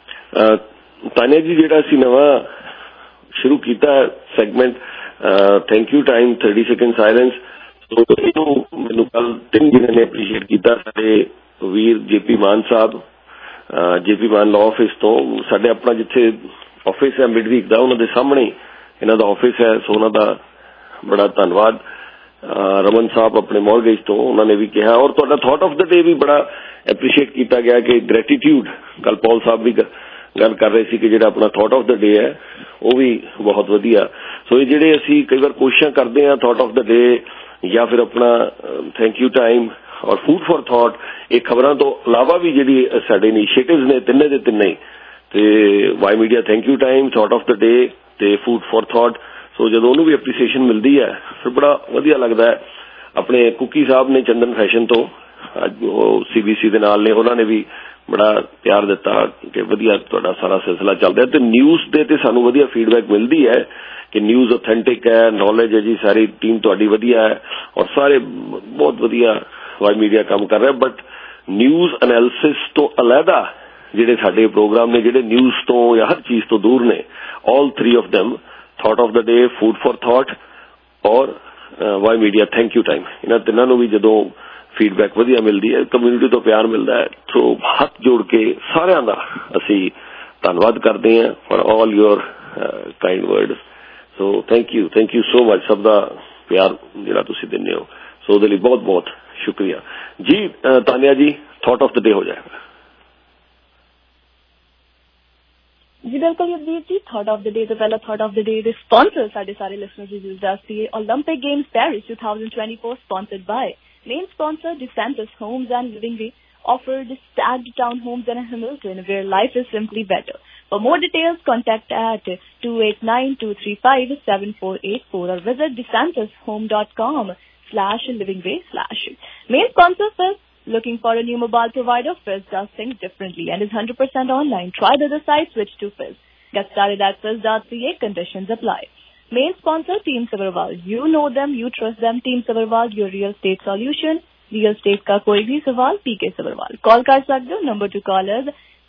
ਤਾਨੀਆ ਜੀ ਜਿਹੜਾ ਅਸੀਂ ਨਵਾਂ ਸ਼ੁਰੂ ਕੀਤਾ segment thank you time 30 second silence, ਮੈਨੂੰ ਕੱਲ 3 ਜਿਹਨਾਂ ਨੇ ਅਪਰੀਸ਼ੀਏਟ ਕੀਤਾ। ਸਾਡੇ ਵੀਰ JP Mann sahib, JP Mann law office ਤੋਂ, ਸਾਡੇ ਆਪਣਾ ਜਿੱਥੇ ਆਫਿਸ ਹੈ ਮਿਡਵੀਕ ਦਾ, ਉਹਨਾਂ ਦੇ ਸਾਹਮਣੇ ਇਹਨਾਂ ਦਾ ਆਫਿਸ ਹੈ। ਸੋ ਉਹਨਾਂ ਦਾ ਬੜਾ ਧੰਨਵਾਦ। ਰਮਨ ਸਾਹਿਬ ਆਪਣੇ ਮੌਰਗੇਜ ਤੋਂ, ਉਹਨਾਂ ਨੇ ਵੀ ਕਿਹਾ। ਔਰ ਤੁਹਾਡਾ ਥਾਟ ਆਫ ਦ ਡੇ ਵੀ ਬੜਾ ਐਪਰੀਸ਼ੀਏਟ ਕੀਤਾ ਗਿਆ ਕਿ ਗ੍ਰੈਟੀਟਿਊਡ, ਕੱਲ ਪੌਲ ਸਾਹਿਬ ਵੀ ਗੱਲ ਕਰ ਰਹੇ ਸੀ ਕਿ ਜਿਹੜਾ ਆਪਣਾ ਥਾਟ ਆਫ ਦ ਡੇ ਹੈ ਉਹ ਵੀ ਬਹੁਤ ਵਧੀਆ। ਸੋ ਇਹ ਜਿਹੜੇ ਅਸੀਂ ਕਈ ਵਾਰ ਕੋਸ਼ਿਸ਼ਾਂ ਕਰਦੇ ਹਾਂ ਥਾਟ ਆਫ ਦ ਡੇ ਜਾਂ ਫਿਰ ਆਪਣਾ ਥੈਂਕ ਯੂ ਟਾਈਮ ਔਰ ਫੂਡ ਫॉर ਥਾਟ, ਇਹ ਖਬਰਾਂ ਤੋਂ ਇਲਾਵਾ ਵੀ ਜਿਹੜੀ ਸਾਡੇ ਇਨੀਸ਼ੀਏਟਿਵਸ ਨੇ ਤਿੰਨੇ ਦੇ ਤਿੰਨੇ, ਤੇ Y media thank you time, thought of the day ਤੇ ਫੂਡ ਫॉर ਥਾਟ। ਸੋ ਜਦੋਂ ਉਹਨੂੰ ਵੀ ਐਪਰੀਸੀਏਸ਼ਨ ਮਿਲਦੀ ਹੈ ਫਿਰ ਬੜਾ ਵਧੀਆ ਲੱਗਦਾ ਹੈ। ਆਪਣੇ ਕੁਕੀ ਸਾਹਿਬ ਨੇ ਚੰਦਨ ਫੈਸ਼ਨ ਤੋਂ, ਅੱਜ ਉਹ CBC ਦੇ ਨਾਲ ਨੇ, ਉਹਨਾਂ ਨੇ ਵੀ ਬੜਾ ਪਿਆਰ ਦਿੱਤਾ ਕਿ ਵਧੀਆ ਤੁਹਾਡਾ ਸਾਰਾ ਸਿਲਸਿਲਾ ਚੱਲ ਰਿਹਾ। ਤੇ ਨਿਊਜ਼ ਦੇ ਤੇ ਸਾਨੂੰ ਵਧੀਆ ਫੀਡਬੈਕ ਮਿਲਦੀ ਹੈ ਕਿ ਨਿਊਜ਼ ਆਥੈਂਟਿਕ ਹੈ, ਨੌਲੇਜ ਹੈ ਜੀ, ਸਾਰੀ ਟੀਮ ਤੁਹਾਡੀ ਵਧੀਆ ਹੈ ਔਰ ਸਾਰੇ ਬਹੁਤ ਵਧੀਆ ਵਾਈ ਮੀਡੀਆ ਕੰਮ ਕਰ ਰਿਹਾ। ਬਟ ਨਿਊਜ਼ ਐਨਾਲਿਸਿਸ ਤੋਂ ਅਲੱਗਾ ਜਿਹੜੇ ਸਾਡੇ ਪ੍ਰੋਗਰਾਮ ਨੇ, ਜਿਹੜੇ ਨਿਊਜ਼ ਤੋਂ ਜਾਂ ਹਰ ਚੀਜ਼ ਤੋਂ ਦੂਰ ਨੇ, all 3 of them, thought of the day, food for thought ਔਰ Y media thank you time, ਇਹਨਾਂ ਤਿੰਨਾਂ ਨੂੰ ਵੀ ਜਦੋਂ ਫੀਡਬੈਕ ਵਧੀਆ ਮਿਲਦੀ ਹੈ, ਕਮਿਊਨਿਟੀ ਤੋਂ ਪਿਆਰ ਮਿਲਦਾ ਹੈ। ਸੋ ਹੱਥ ਜੋੜ ਕੇ ਸਾਰਿਆਂ ਦਾ ਅਸੀਂ ਧੰਨਵਾਦ ਕਰਦੇ ਹਾਂ for all your kind words. So thank you so much. ਸਭ ਦਾ ਪਿਆਰ ਜਿਹੜਾ ਤੁਸੀਂ ਦਿੰਦੇ ਹੋ, ਸੋ ਉਹਦੇ ਲਈ ਬਹੁਤ ਬਹੁਤ ਸ਼ੁਕਰੀਆ ਜੀ। ਤਾਨੀਆ ਜੀ ਥਾਟ ਆਫ ਦ ਡੇ ਹੋ ਜਾਏਗਾ जी? बिल्कुल Jagvir ji, thought of the day तो पहला थॉट ऑफ द डे दे स्पॉन्सर साढ़े सारे लिसनर्स जी दस दिए। Olympic games Paris 2024 sponsored by main sponsor decents homes and living way, offered stacked town homes in Hamilton where life is simply better. For more details, contact at 289-235-7484 or visit decentashome.com/livingway/. Main sponsor Fizz. Looking for a new mobile provider? Fizz does things differently and is 100% online. Try the other side, switch to Fizz. Get started at fizz.ca. Conditions apply. Main sponsor Team Sabharwal. You know them, you trust them. Team Sabharwal, your real estate solution. Real estate का कोई भी सवाल PK Sabharwal. Call कर सकते हो. Number to call is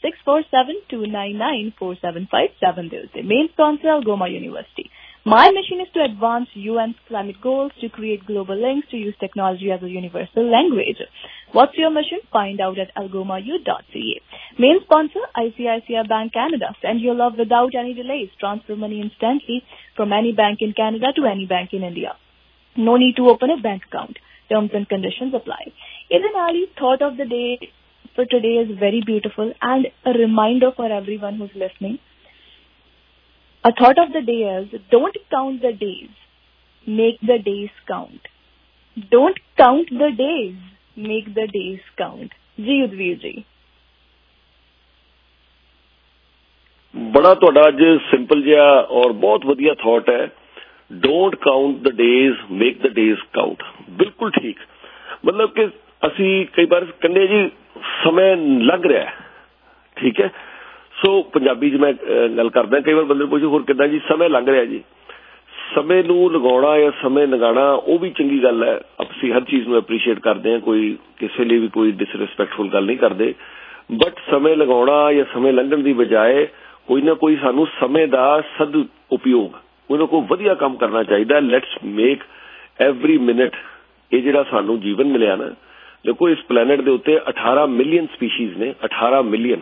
647-299-4757 देते. Main sponsor Algoma University. My mission is to advance UN's climate goals, to create global links, to use technology as a universal language. What's your mission? Find out at algomaU.ca. Main sponsor ICICI Bank Canada. Send your love without any delays. Transfer money instantly from any bank in Canada to any bank in India. No need to open a bank account. Terms and conditions apply. Even Ali's thought of the day for today is very beautiful and a reminder for everyone who's listening. A thought of the day is, don't count the days, make the days count. Don't count the days, make the days count. जी उदवीर जी। बड़ा ਤੁਹਾਡਾ ਅੱਜ simple ਜਿਹਾ ਔਰ ਬਹੁਤ ਵਧੀਆ thought ਹੈ। Don't count the days, make the days count. ਬਿਲਕੁਲ ਠੀਕ। ਮਤਲਬ ਕਿ ਅਸੀਂ ਕਈ ਵਾਰ ਕਹਿੰਦੇ ਜੀ ਸਮੇਂ ਲੰਘ ਰਿਹਾ, ਠੀਕ ਹੈ। ਸੋ ਪੰਜਾਬੀ 'ਚ ਮੈਂ ਗੱਲ ਕਰਦਾ, ਕਈ ਵਾਰ ਬੰਦੇ ਨੂੰ ਪੁੱਛੋ ਹੋਰ ਕਿੱਦਾਂ ਜੀ, ਸਮੇਂ ਲੰਘ ਰਿਹਾ ਜੀ। ਸਮੇਂ ਨੂੰ ਲਗਾਉਣਾ ਜਾਂ ਸਮੇਂ ਲਗਾਉਣਾ ਉਹ ਵੀ ਚੰਗੀ ਗੱਲ ਹੈ। ਅਸੀਂ ਹਰ ਚੀਜ਼ ਨੂੰ ਐਪਰੀਸ਼ੀਏਟ ਕਰਦੇ ਹਾਂ, ਕੋਈ ਕਿਸੇ ਲਈ ਵੀ ਕੋਈ ਡਿਸਰਿਸਪੈਕਟਫੁਲ ਗੱਲ ਨਹੀਂ ਕਰਦੇ। ਬਟ ਸਮੇਂ ਲਗਾਉਣਾ ਜਾਂ ਸਮੇਂ ਲੰਘਣ ਦੀ ਬਜਾਏ ਕੋਈ ਨਾ ਕੋਈ ਸਾਨੂੰ ਸਮੇਂ ਦਾ ਸਦ ਉਪਯੋਗ, ਕੋਈ ਨਾ ਕੋਈ ਵਧੀਆ ਕੰਮ ਕਰਨਾ ਚਾਹੀਦਾ। ਲੈਟਸ ਮੇਕ एवरी मिनट ये जिहड़ा सानू जीवन मिलिया ना, देखो इस प्लैनेट दे उत्ते 18 मिलियन स्पीशीज ने, 18 मिलियन।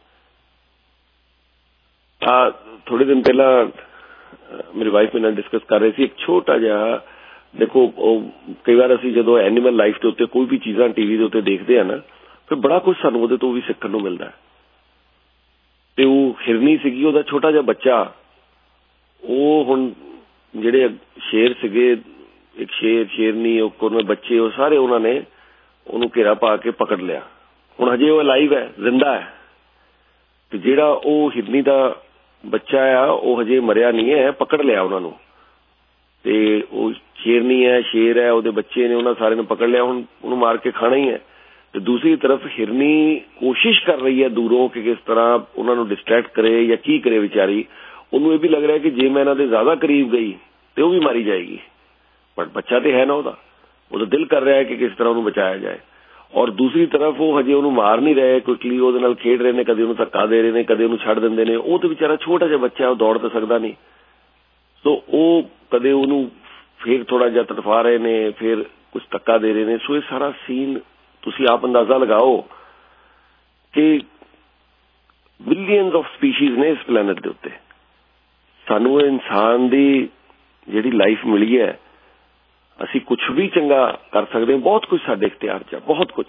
थोड़े दिन पहला मेरी वाइफ मेरे नाल डिस्कस कर रहे थे, एक छोटा जिहा देखो कई बार असीं जदों एनीमल लाइफ के उत्ते कोई भी चीज़ां टीवी के उत्ते देखते हैं ना, फिर बड़ा कुछ सानू उहदे तों भी सिੱਖਣ ਨੂੰ मिलता है। ते वो हिरनी सीगी, ਉਹਦਾ छोटा जिहा बच्चा, वो हुण ਜਿਹੜੇ शेर सीगे, एक शेर शेरनी कोने बच्चे, वो सारे उन्होंने ਉਹਨੂੰ घेरा पा के पकड़ लिया। हुण हजे वो अलाइव है, जिंदा है, ते ਜਿਹੜਾ ਉਹ हिरनी ਦਾ ਬੱਚਾ ਆ ਉਹ ਹਜੇ ਮਰਿਆ नहीं है, पकड़ लिया उन्होंने। ਤੇ ਉਹ शेरनी है, शेर है, ਉਹਦੇ ਬੱਚੇ ਨੇ, ਉਹਨਾਂ ਸਾਰੇ ਨੂੰ पकड़ लिया, ਹੁਣ ਉਹਨੂੰ मार के खाना ही है। ਤੇ दूसरी तरफ हिरनी कोशिश कर रही है दूरों कि किस तरह उन्होंने डिस्ट्रैक्ट करे या की करे बेचारी। ਉਹਨੂੰ ਇਹ भी लग रहा है कि जे मैं इन्हां दे ज्यादा करीब गई तो भी मारी जाएगी, बट बच्चा तो है ना, ਉਹਦਾ दिल कर रहा है कि किस तरह ਉਹਨੂੰ बचाया जाए। और दूसरी तरफ वो हजे ਉਹਨੂੰ मार नहीं रहे, क्विकली ਉਹਦੇ ਨਾਲ खेड रहे ने, कदे ਉਹਨੂੰ धक्का दे रहे ने, कदे ਉਹਨੂੰ छड़ ਦਿੰਦੇ ਨੇ। ਉਹ तो बेचारा छोटा जिहा बच्चा, ਉਹ दौड़ तो सकता नहीं, सो ਉਹ कदे ਉਹਨੂੰ फिर थोड़ा जिहा तड़फा रहे ने, फिर कुछ धक्का दे रहे ने। सो ये सारा सीन तुसी आप अंदाजा लगाओ कि बिलियंस ऑफ स्पीशीज ने इस प्लैनेट के उत्ते। सानू इंसान दी जिहड़ी लाइफ मिली है, असी कुछ भी चंगा कर सकते हैं, बहुत कुछ साडे इख्तियार च, बहुत कुछ।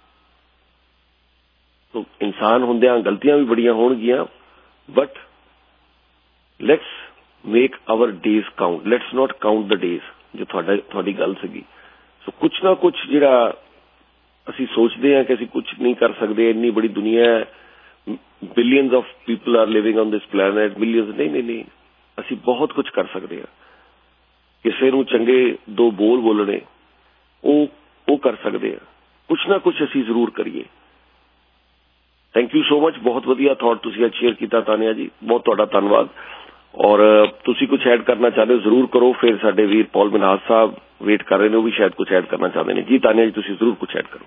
तो इंसान हुंदियां गलतियां भी बड़ियां होणगियां, but let's make our days count, let's not count the days, जो तुहाडी गल सीगी। सो कुछ ना कुछ जिहड़ा असी सोचते हैं कि असी कुछ नहीं कर सकते, इन्नी बड़ी दुनिया है, billions of people are living on this planet, billions, नहीं, असी बहुत कुछ कर सकते हैं। किसी नूं चंगे दो बोल बोलने वो कर सकते हैं, कुछ ना कुछ असी जरूर करिए। थैंक यू सो मच, बहुत वधिया थॉट तुसीं अज शेयर किया तानिया जी, बहुत तुहाडा धन्नवाद। और तुसीं कुछ ऐड करना चाहते हो जरूर करो, फिर साडे वीर पॉल मिन्हास साहब वेट कर रहे हैं, वो भी शायद कुछ ऐड करना चाहते हैं। जी तानिया जी, तुसीं जरूर कुछ ऐड करो।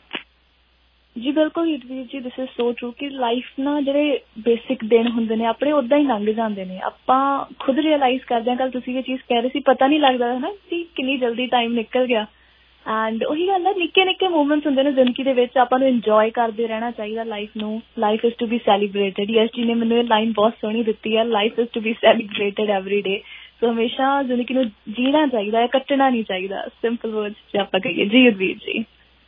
जी बिल्कुल Hitveer ji, this is so true कि लाइफ ना ਜਿਹੜੇ बेसिक दिन ਹੁੰਦੇ ਨੇ ਆਪਣੇ ਉਦਾਂ ਹੀ ਲੰਘ ਜਾਂਦੇ ਨੇ, ਆਪਾਂ खुद रियलाइज ਕਰਦੇ ਹਾਂ। ਕੱਲ ਤੁਸੀਂ ਇਹ ਚੀਜ਼ ਕਹਿ ਰਹੇ ਸੀ, ਪਤਾ ਨਹੀਂ ਲੱਗਦਾ ਹੈ ਨਾ ਕਿ ਕਿੰਨੀ ਜਲਦੀ ਟਾਈਮ ਨਿਕਲ ਗਿਆ। ਐਂਡ ਉਹੀ ਗੱਲ ਹੈ, ਨਿੱਕੇ ਨਿੱਕੇ ਮੂਵਮੈਂਟਸ ਹੁੰਦੇ ਨੇ ਜ਼ਿੰਦਗੀ ਦੇ ਵਿੱਚ, ਆਪਾਂ ਨੂੰ ਇੰਜੋਏ ਕਰਦੇ ਰਹਿਣਾ ਚਾਹੀਦਾ ਲਾਈਫ ਨੂੰ। Life is to be celebrated. Yash ji ਨੇ ਮੈਨੂੰ ਇਹ ਲਾਈਨ ਬਹੁਤ ਸੋਹਣੀ ਦਿੱਤੀ ਹੈ, life is to be celebrated every day. So ਹਮੇਸ਼ਾ ਜ਼ਿੰਦਗੀ ਨੂੰ ਜੀਣਾ ਚਾਹੀਦਾ ਹੈ, ਕੱਟਣਾ ਨਹੀਂ ਚਾਹੀਦਾ, ਸਿੰਪਲ ਵਰਡਸ ਜੇ ਆਪਾਂ ਕਹੀਏ। ਜੀ ਹੀਟवीर जी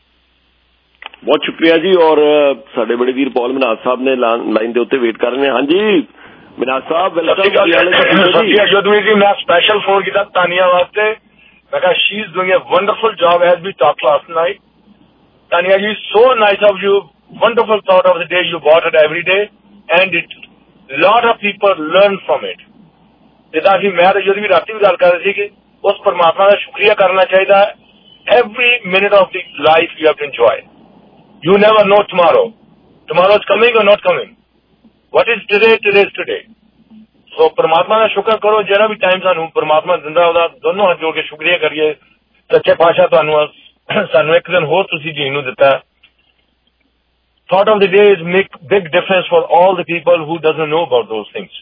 बहुत शुक्रिया जी। और साडे बड़े वीर पॉल मिन्हास साहब ने लाइन के उत्ते वेट कर रहे हैं। हाँ जी मिन्हास साहब, वेलकम। हीटवीर जी, मैं स्पेशल फोन किया तानिया वास्ते, मैं कहा she is doing a wonderful job as we talked last night. Tania ji, so nice of you, wonderful thought of the day, you bought it every day and it lot of people learn from it. जिदा असीं मैं तो जो भी राती भी गल कर रहे थे कि उस परमात्मा का शुक्रिया करना चाहिए। Every minute of the life you have to enjoy. You never know tomorrow. Tomorrow is coming or not coming. What is today? Today is today. So परमात्मा का शुक्र करो, जरा भी टाइम सानू परमात्मा दिंदा ओदा दोनों हाथ जोड़ के शुक्रिया करिए। सच्चे पातशाह तुहानू सानू एक दिन होर तुसीं जीण नू दित्ता। Thought of the day is make big difference for all the people who doesn't know about those things.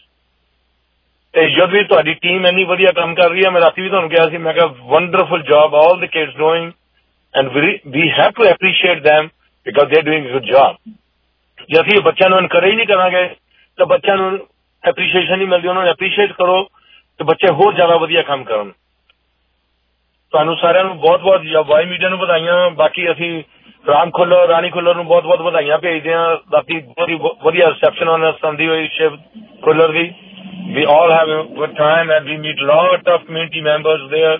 ਤੇ ਜਦ ਵੀ ਤੁਹਾਡੀ ਟੀਮ ਇੰਨੀ ਵਧੀਆ ਕੰਮ ਕਰ ਰਹੀ ਹੈ, ਮੈਂ ਰਾਤੀ ਵੀ ਤੁਹਾਨੂੰ ਕਿਹਾ ਸੀ, ਮੈਂ ਕਿਹਾ wonderful job all the kids doing and we have to appreciate them because they're doing a good job. ਜੇ ਅਸੀਂ ਬੱਚਿਆਂ ਨੂੰ ਇਨਕਰੇਜ ਨਹੀਂ ਕਰਾਂਗੇ ਤਾਂ ਬੱਚਿਆਂ ਨੂੰ ਐਪਰੀਸ਼ੀਏਸ਼ਨ ਨਹੀਂ ਮਿਲਦੀ। ਉਹਨਾਂ ਨੂੰ ਐਪਰੀਸ਼ੀਏਟ ਕਰੋ ਤੇ ਬੱਚੇ ਹੋਰ ਜ਼ਿਆਦਾ ਵਧੀਆ ਕੰਮ ਕਰਨ। ਤੁਹਾਨੂੰ ਸਾਰਿਆਂ ਨੂੰ ਬਹੁਤ ਬਹੁਤ ਵਾਈ ਮੀਡੀਆ ਨੂੰ ਵਧਾਈਆਂ। ਬਾਕੀ ਅਸੀਂ ਰਾਮ ਖੁੱਲਰ, ਰਾਣੀ ਖੁੱਲਰ ਨੂੰ ਬਹੁਤ ਬਹੁਤ ਵਧਾਈਆਂ ਭੇਜਦੇ ਹਾਂ। ਬਾਕੀ ਬਹੁਤ ਵਧੀਆ ਰਿਸੈਪਸ਼ਨ ਉਹਨਾਂ ਸੰਦੀ ਹੋਈ ਸ਼ਿਵ ਖੁੱਲਰ ਦੀ। We all have a good time and we meet lot of community members there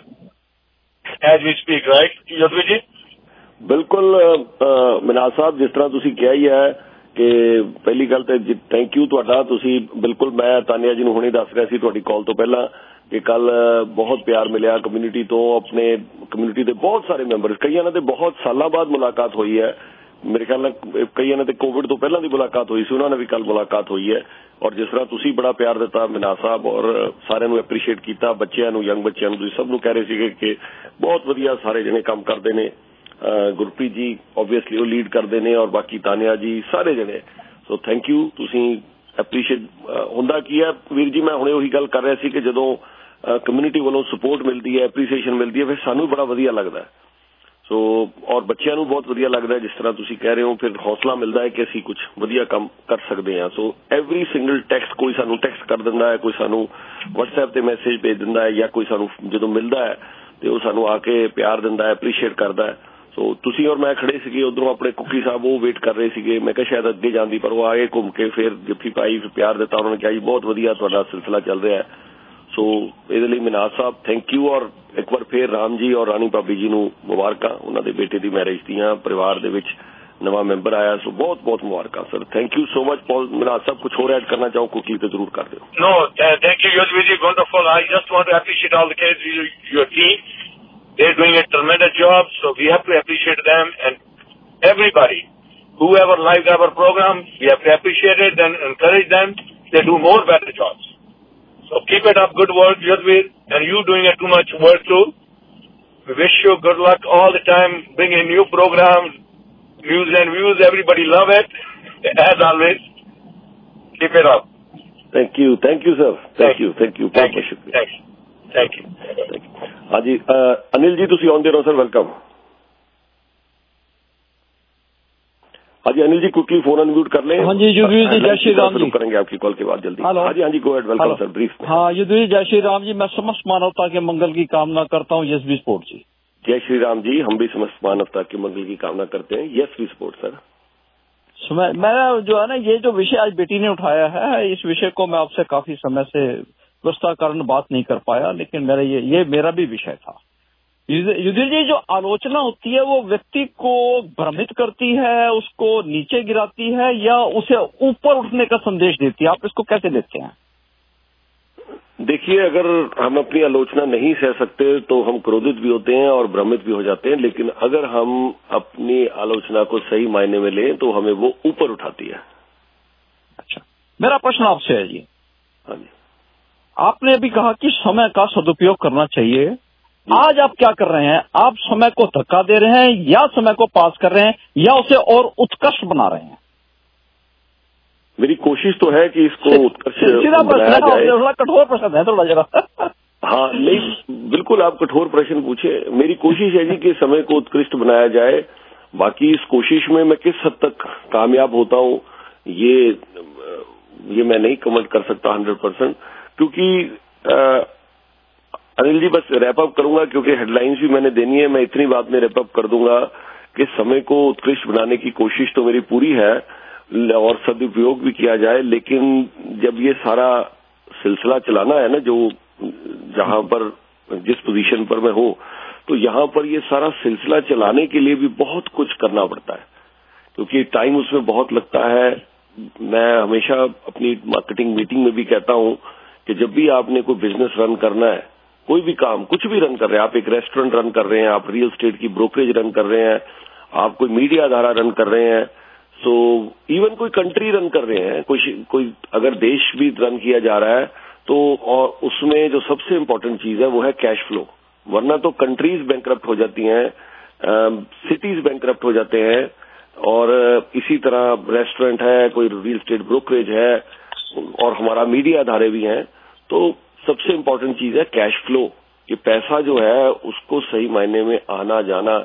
as we speak, right? हीटवीर जी बिल्कुल मिन्हास साहब, जिस तरह तुसीं किहा ही है कि पहली गल तो थैंक यू तुहाडा। तुसीं बिल्कुल, मैं तानिया जी नूं हुणे दस रहा सी तुहाडी कॉल तो पहला कि कल बहुत प्यार मिलिया कम्यूनिटी तो, अपने कम्यूनिटी के बहुत सारे मैंबर्स, कई नाल ते बहुत सालों बाद मुलाकात हुई है। मेरे ख्याल नाल कई नाल ते कोविड तो पहला दी मुलाकात हुई सी, उन्होंने भी कल मुलाकात हुई है। और जिस तरह तुसीं बड़ा प्यार दिता मिन्हास साहब और सारिਆਂ ਨੂੰ एप्रीशिएट किया, बच्चों ਨੂੰ, यंग बच्चों ਨੂੰ, तुसीं सब नूं कह रहे सीगे कि बहुत वधिया सारे जने काम करते हैं। गुरप्रीत जी ओबवियसली वो लीड करते हैं और बाकी तानिया जी सारे जने। So thank you. तुसीं एप्रीशिएट हुंदा की है वीर जी, मैं हुणे उही गल कर रहा सी कि जदों ਕਮਿਊਨਿਟੀ ਵੱਲੋਂ ਸਪੋਰਟ ਮਿਲਦੀ ਹੈ, ਐਪਰੀਸੀਏਸ਼ਨ ਮਿਲਦੀ ਹੈ, ਫਿਰ ਸਾਨੂੰ ਬੜਾ ਵਧੀਆ ਲੱਗਦਾ ਹੈ। ਸੋ ਔਰ ਬੱਚਿਆਂ ਨੂੰ ਬਹੁਤ ਵਧੀਆ ਲੱਗਦਾ ਜਿਸ ਤਰ੍ਹਾਂ ਤੁਸੀਂ ਕਹਿ ਰਹੇ ਹੋ, ਫਿਰ ਹੌਸਲਾ ਮਿਲਦਾ ਹੈ ਕਿ ਅਸੀਂ ਕੁਝ ਵਧੀਆ ਕੰਮ ਕਰ ਸਕਦੇ ਹਾਂ। ਸੋ ਐਵਰੀ ਸਿੰਗਲ ਟੈਕਸਟ, ਕੋਈ ਸਾਨੂੰ ਟੈਕਸਟ ਕਰ ਦਿੰਦਾ ਹੈ, ਕੋਈ ਸਾਨੂੰ WhatsApp ਤੇ ਮੈਸੇਜ ਭੇਜ ਦਿੰਦਾ ਹੈ, ਜਾਂ ਕੋਈ ਸਾਨੂੰ ਜਦੋਂ ਮਿਲਦਾ ਹੈ ਤੇ ਉਹ ਸਾਨੂੰ ਆ ਕੇ ਪਿਆਰ ਦਿੰਦਾ ਹੈ, ਐਪਰੀਸ਼ੀਏਟ ਕਰਦਾ ਹੈ। ਸੋ ਤੁਸੀਂ ਔਰ ਮੈਂ ਖੜੇ ਸੀਗੇ ਉਧਰੋਂ, ਆਪਣੇ ਕੁੱਕੀ ਸਾਹਿਬ ਉਹ ਵੇਟ ਕਰ ਰਹੇ ਸੀਗੇ, ਮੈਂ ਕਿਹਾ ਸ਼ਾਇਦ ਅੱਗੇ ਜਾਂਦੀ, ਪਰ ਉਹ ਆਏ ਘੁੰਮ ਕੇ ਫਿਰ ਜੱਫੀ ਪਾਈ, ਫਿਰ ਪਿਆਰ ਦਿੱਤਾ। ਉਹਨਾਂ ਨੇ ਕਿਹਾ ਜੀ ਬਹੁਤ ਵਧੀਆ ਤੁਹਾਡਾ ਸਿਲਸਿਲਾ ਚੱਲ ਰਿਹਾ ਹੈ। ਸੋ ਇਹਦੇ ਲਈ ਮਿਨਾਜ਼ ਸਾਹਿਬ ਥੈਂਕ ਯੂ, ਔਰ ਇੱਕ ਵਾਰ ਫਿਰ ਰਾਮ ਜੀ ਔਰ ਰਾਣੀ ਭਾਬੀ ਜੀ ਨੂੰ ਮੁਬਾਰਕਾਂ, ਉਹਨਾਂ ਦੇ ਬੇਟੇ ਦੀ ਮੈਰਿਜ ਦੀਆਂ, ਪਰਿਵਾਰ ਦੇ ਵਿੱਚ ਨਵਾਂ ਮੈਂਬਰ ਆਇਆ, ਸੋ ਬਹੁਤ ਬਹੁਤ ਮੁਬਾਰਕਾਂ sir. Thank you so much. Minaz sahib ਕੁਝ ਹੋਰ ਐਡ ਕਰਨਾ ਚਾਹੋ ਕੁਕੀ ਤੇ ਜ਼ਰੂਰ ਕਰ ਦਿਓ। No, thank you. You're really wonderful. I just want to appreciate all the kids, your team. They're doing a tremendous job, so we have to appreciate them and everybody. Whoever liked our program, we have to appreciate it and encourage them. They do more better jobs. So keep it up. Good work, Yudhvir, and you doing too much work too. We wish you good luck all the time, bringing new programs, news and views. Everybody love it, as always. Keep it up. Thank you, sir. Thank you. Thank you. Thank you. हाँ जी, अनिल जी तुसी आउंदे रहो sir, welcome. हाँ जी Anil ji quickly phone unmute कर लें। हाँ जी युद्धवीर जी, जय श्री राम जी। करेंगे आपकी कॉल के बाद जल्दी। हाँ जी go ahead, welcome sir, brief में। हाँ युद्धवीर जय श्री राम जी, मैं समस्त मानवता के मंगल की कामना करता हूँ, यस वी स्पोर्ट जी। जय श्री राम जी, हम भी समस्त मानवता के मंगल की कामना करते हैं, यस वी स्पोर्ट सर। मैं जो है ना, ये जो विषय आज बेटी ने उठाया है, इस विषय को मैं आपसे काफी समय से व्यवस्था कारण बात नहीं कर पाया, लेकिन मेरा ये मेरा भी विषय था। युधिष्ठिर जी, जो आलोचना होती है वो व्यक्ति को भ्रमित करती है, उसको नीचे गिराती है, या उसे ऊपर उठने का संदेश देती है? आप इसको कैसे लेते हैं? देखिए, अगर हम अपनी आलोचना नहीं सह सकते तो हम क्रोधित भी होते हैं और भ्रमित भी हो जाते हैं, लेकिन अगर हम अपनी आलोचना को सही मायने में लें तो हमें वो ऊपर उठाती है। अच्छा, मेरा प्रश्न आपसे है जी। हाँ जी, आपने अभी कहा कि समय का सदुपयोग करना चाहिए। आज आप क्या कर रहे हैं? आप समय को धक्का दे रहे हैं, या समय को पास कर रहे हैं, या उसे और उत्कृष्ट बना रहे हैं? मेरी कोशिश तो है कि इसको उत्कृष्ट सीधा बनाया जाए। थोड़ा कठोर प्रश्न है, थोड़ा जरा। हाँ नहीं, बिल्कुल आप कठोर प्रश्न पूछे। मेरी कोशिश है जी कि समय को उत्कृष्ट बनाया जाए। बाकी इस कोशिश में मैं किस हद तक कामयाब होता हूँ ये मैं नहीं कमेंट कर सकता 100%, क्योंकि अनिल जी बस रैप अप करूंगा, क्योंकि हेडलाइंस भी मैंने देनी है। मैं इतनी बात में रैप अप कर दूंगा कि समय को उत्कृष्ट बनाने की कोशिश तो मेरी पूरी है और सदुपयोग भी किया जाए, लेकिन जब ये सारा सिलसिला चलाना है ना, जो जहां पर जिस पोजीशन पर मैं हूं, तो यहां पर ये सारा सिलसिला चलाने के लिए भी बहुत कुछ करना पड़ता है, क्योंकि टाइम उसमें बहुत लगता है। मैं हमेशा अपनी मार्केटिंग मीटिंग में भी कहता हूं कि जब भी आपने कोई बिजनेस रन करना है, कोई भी काम, कुछ भी रन कर रहे हैं, आप एक रेस्टोरेंट रन कर रहे हैं, आप रियल एस्टेट की ब्रोकरेज रन कर रहे हैं, आप कोई मीडिया अदारा रन कर रहे हैं, सो इवन कोई कंट्री रन कर रहे हैं, कोई अगर देश भी रन किया जा रहा है, तो और उसमें जो सबसे इम्पोर्टेंट चीज है वो है कैश फ्लो। वरना तो कंट्रीज बैंकरप्ट हो जाती हैं, सिटीज बैंकरप्ट हो जाते हैं, और इसी तरह रेस्टोरेंट है, कोई रियल एस्टेट ब्रोकरेज है, और हमारा मीडिया अदारे भी हैं। तो सबसे इम्पोर्टेंट चीज है कैश फ्लो, कि पैसा जो है उसको सही मायने में आना जाना,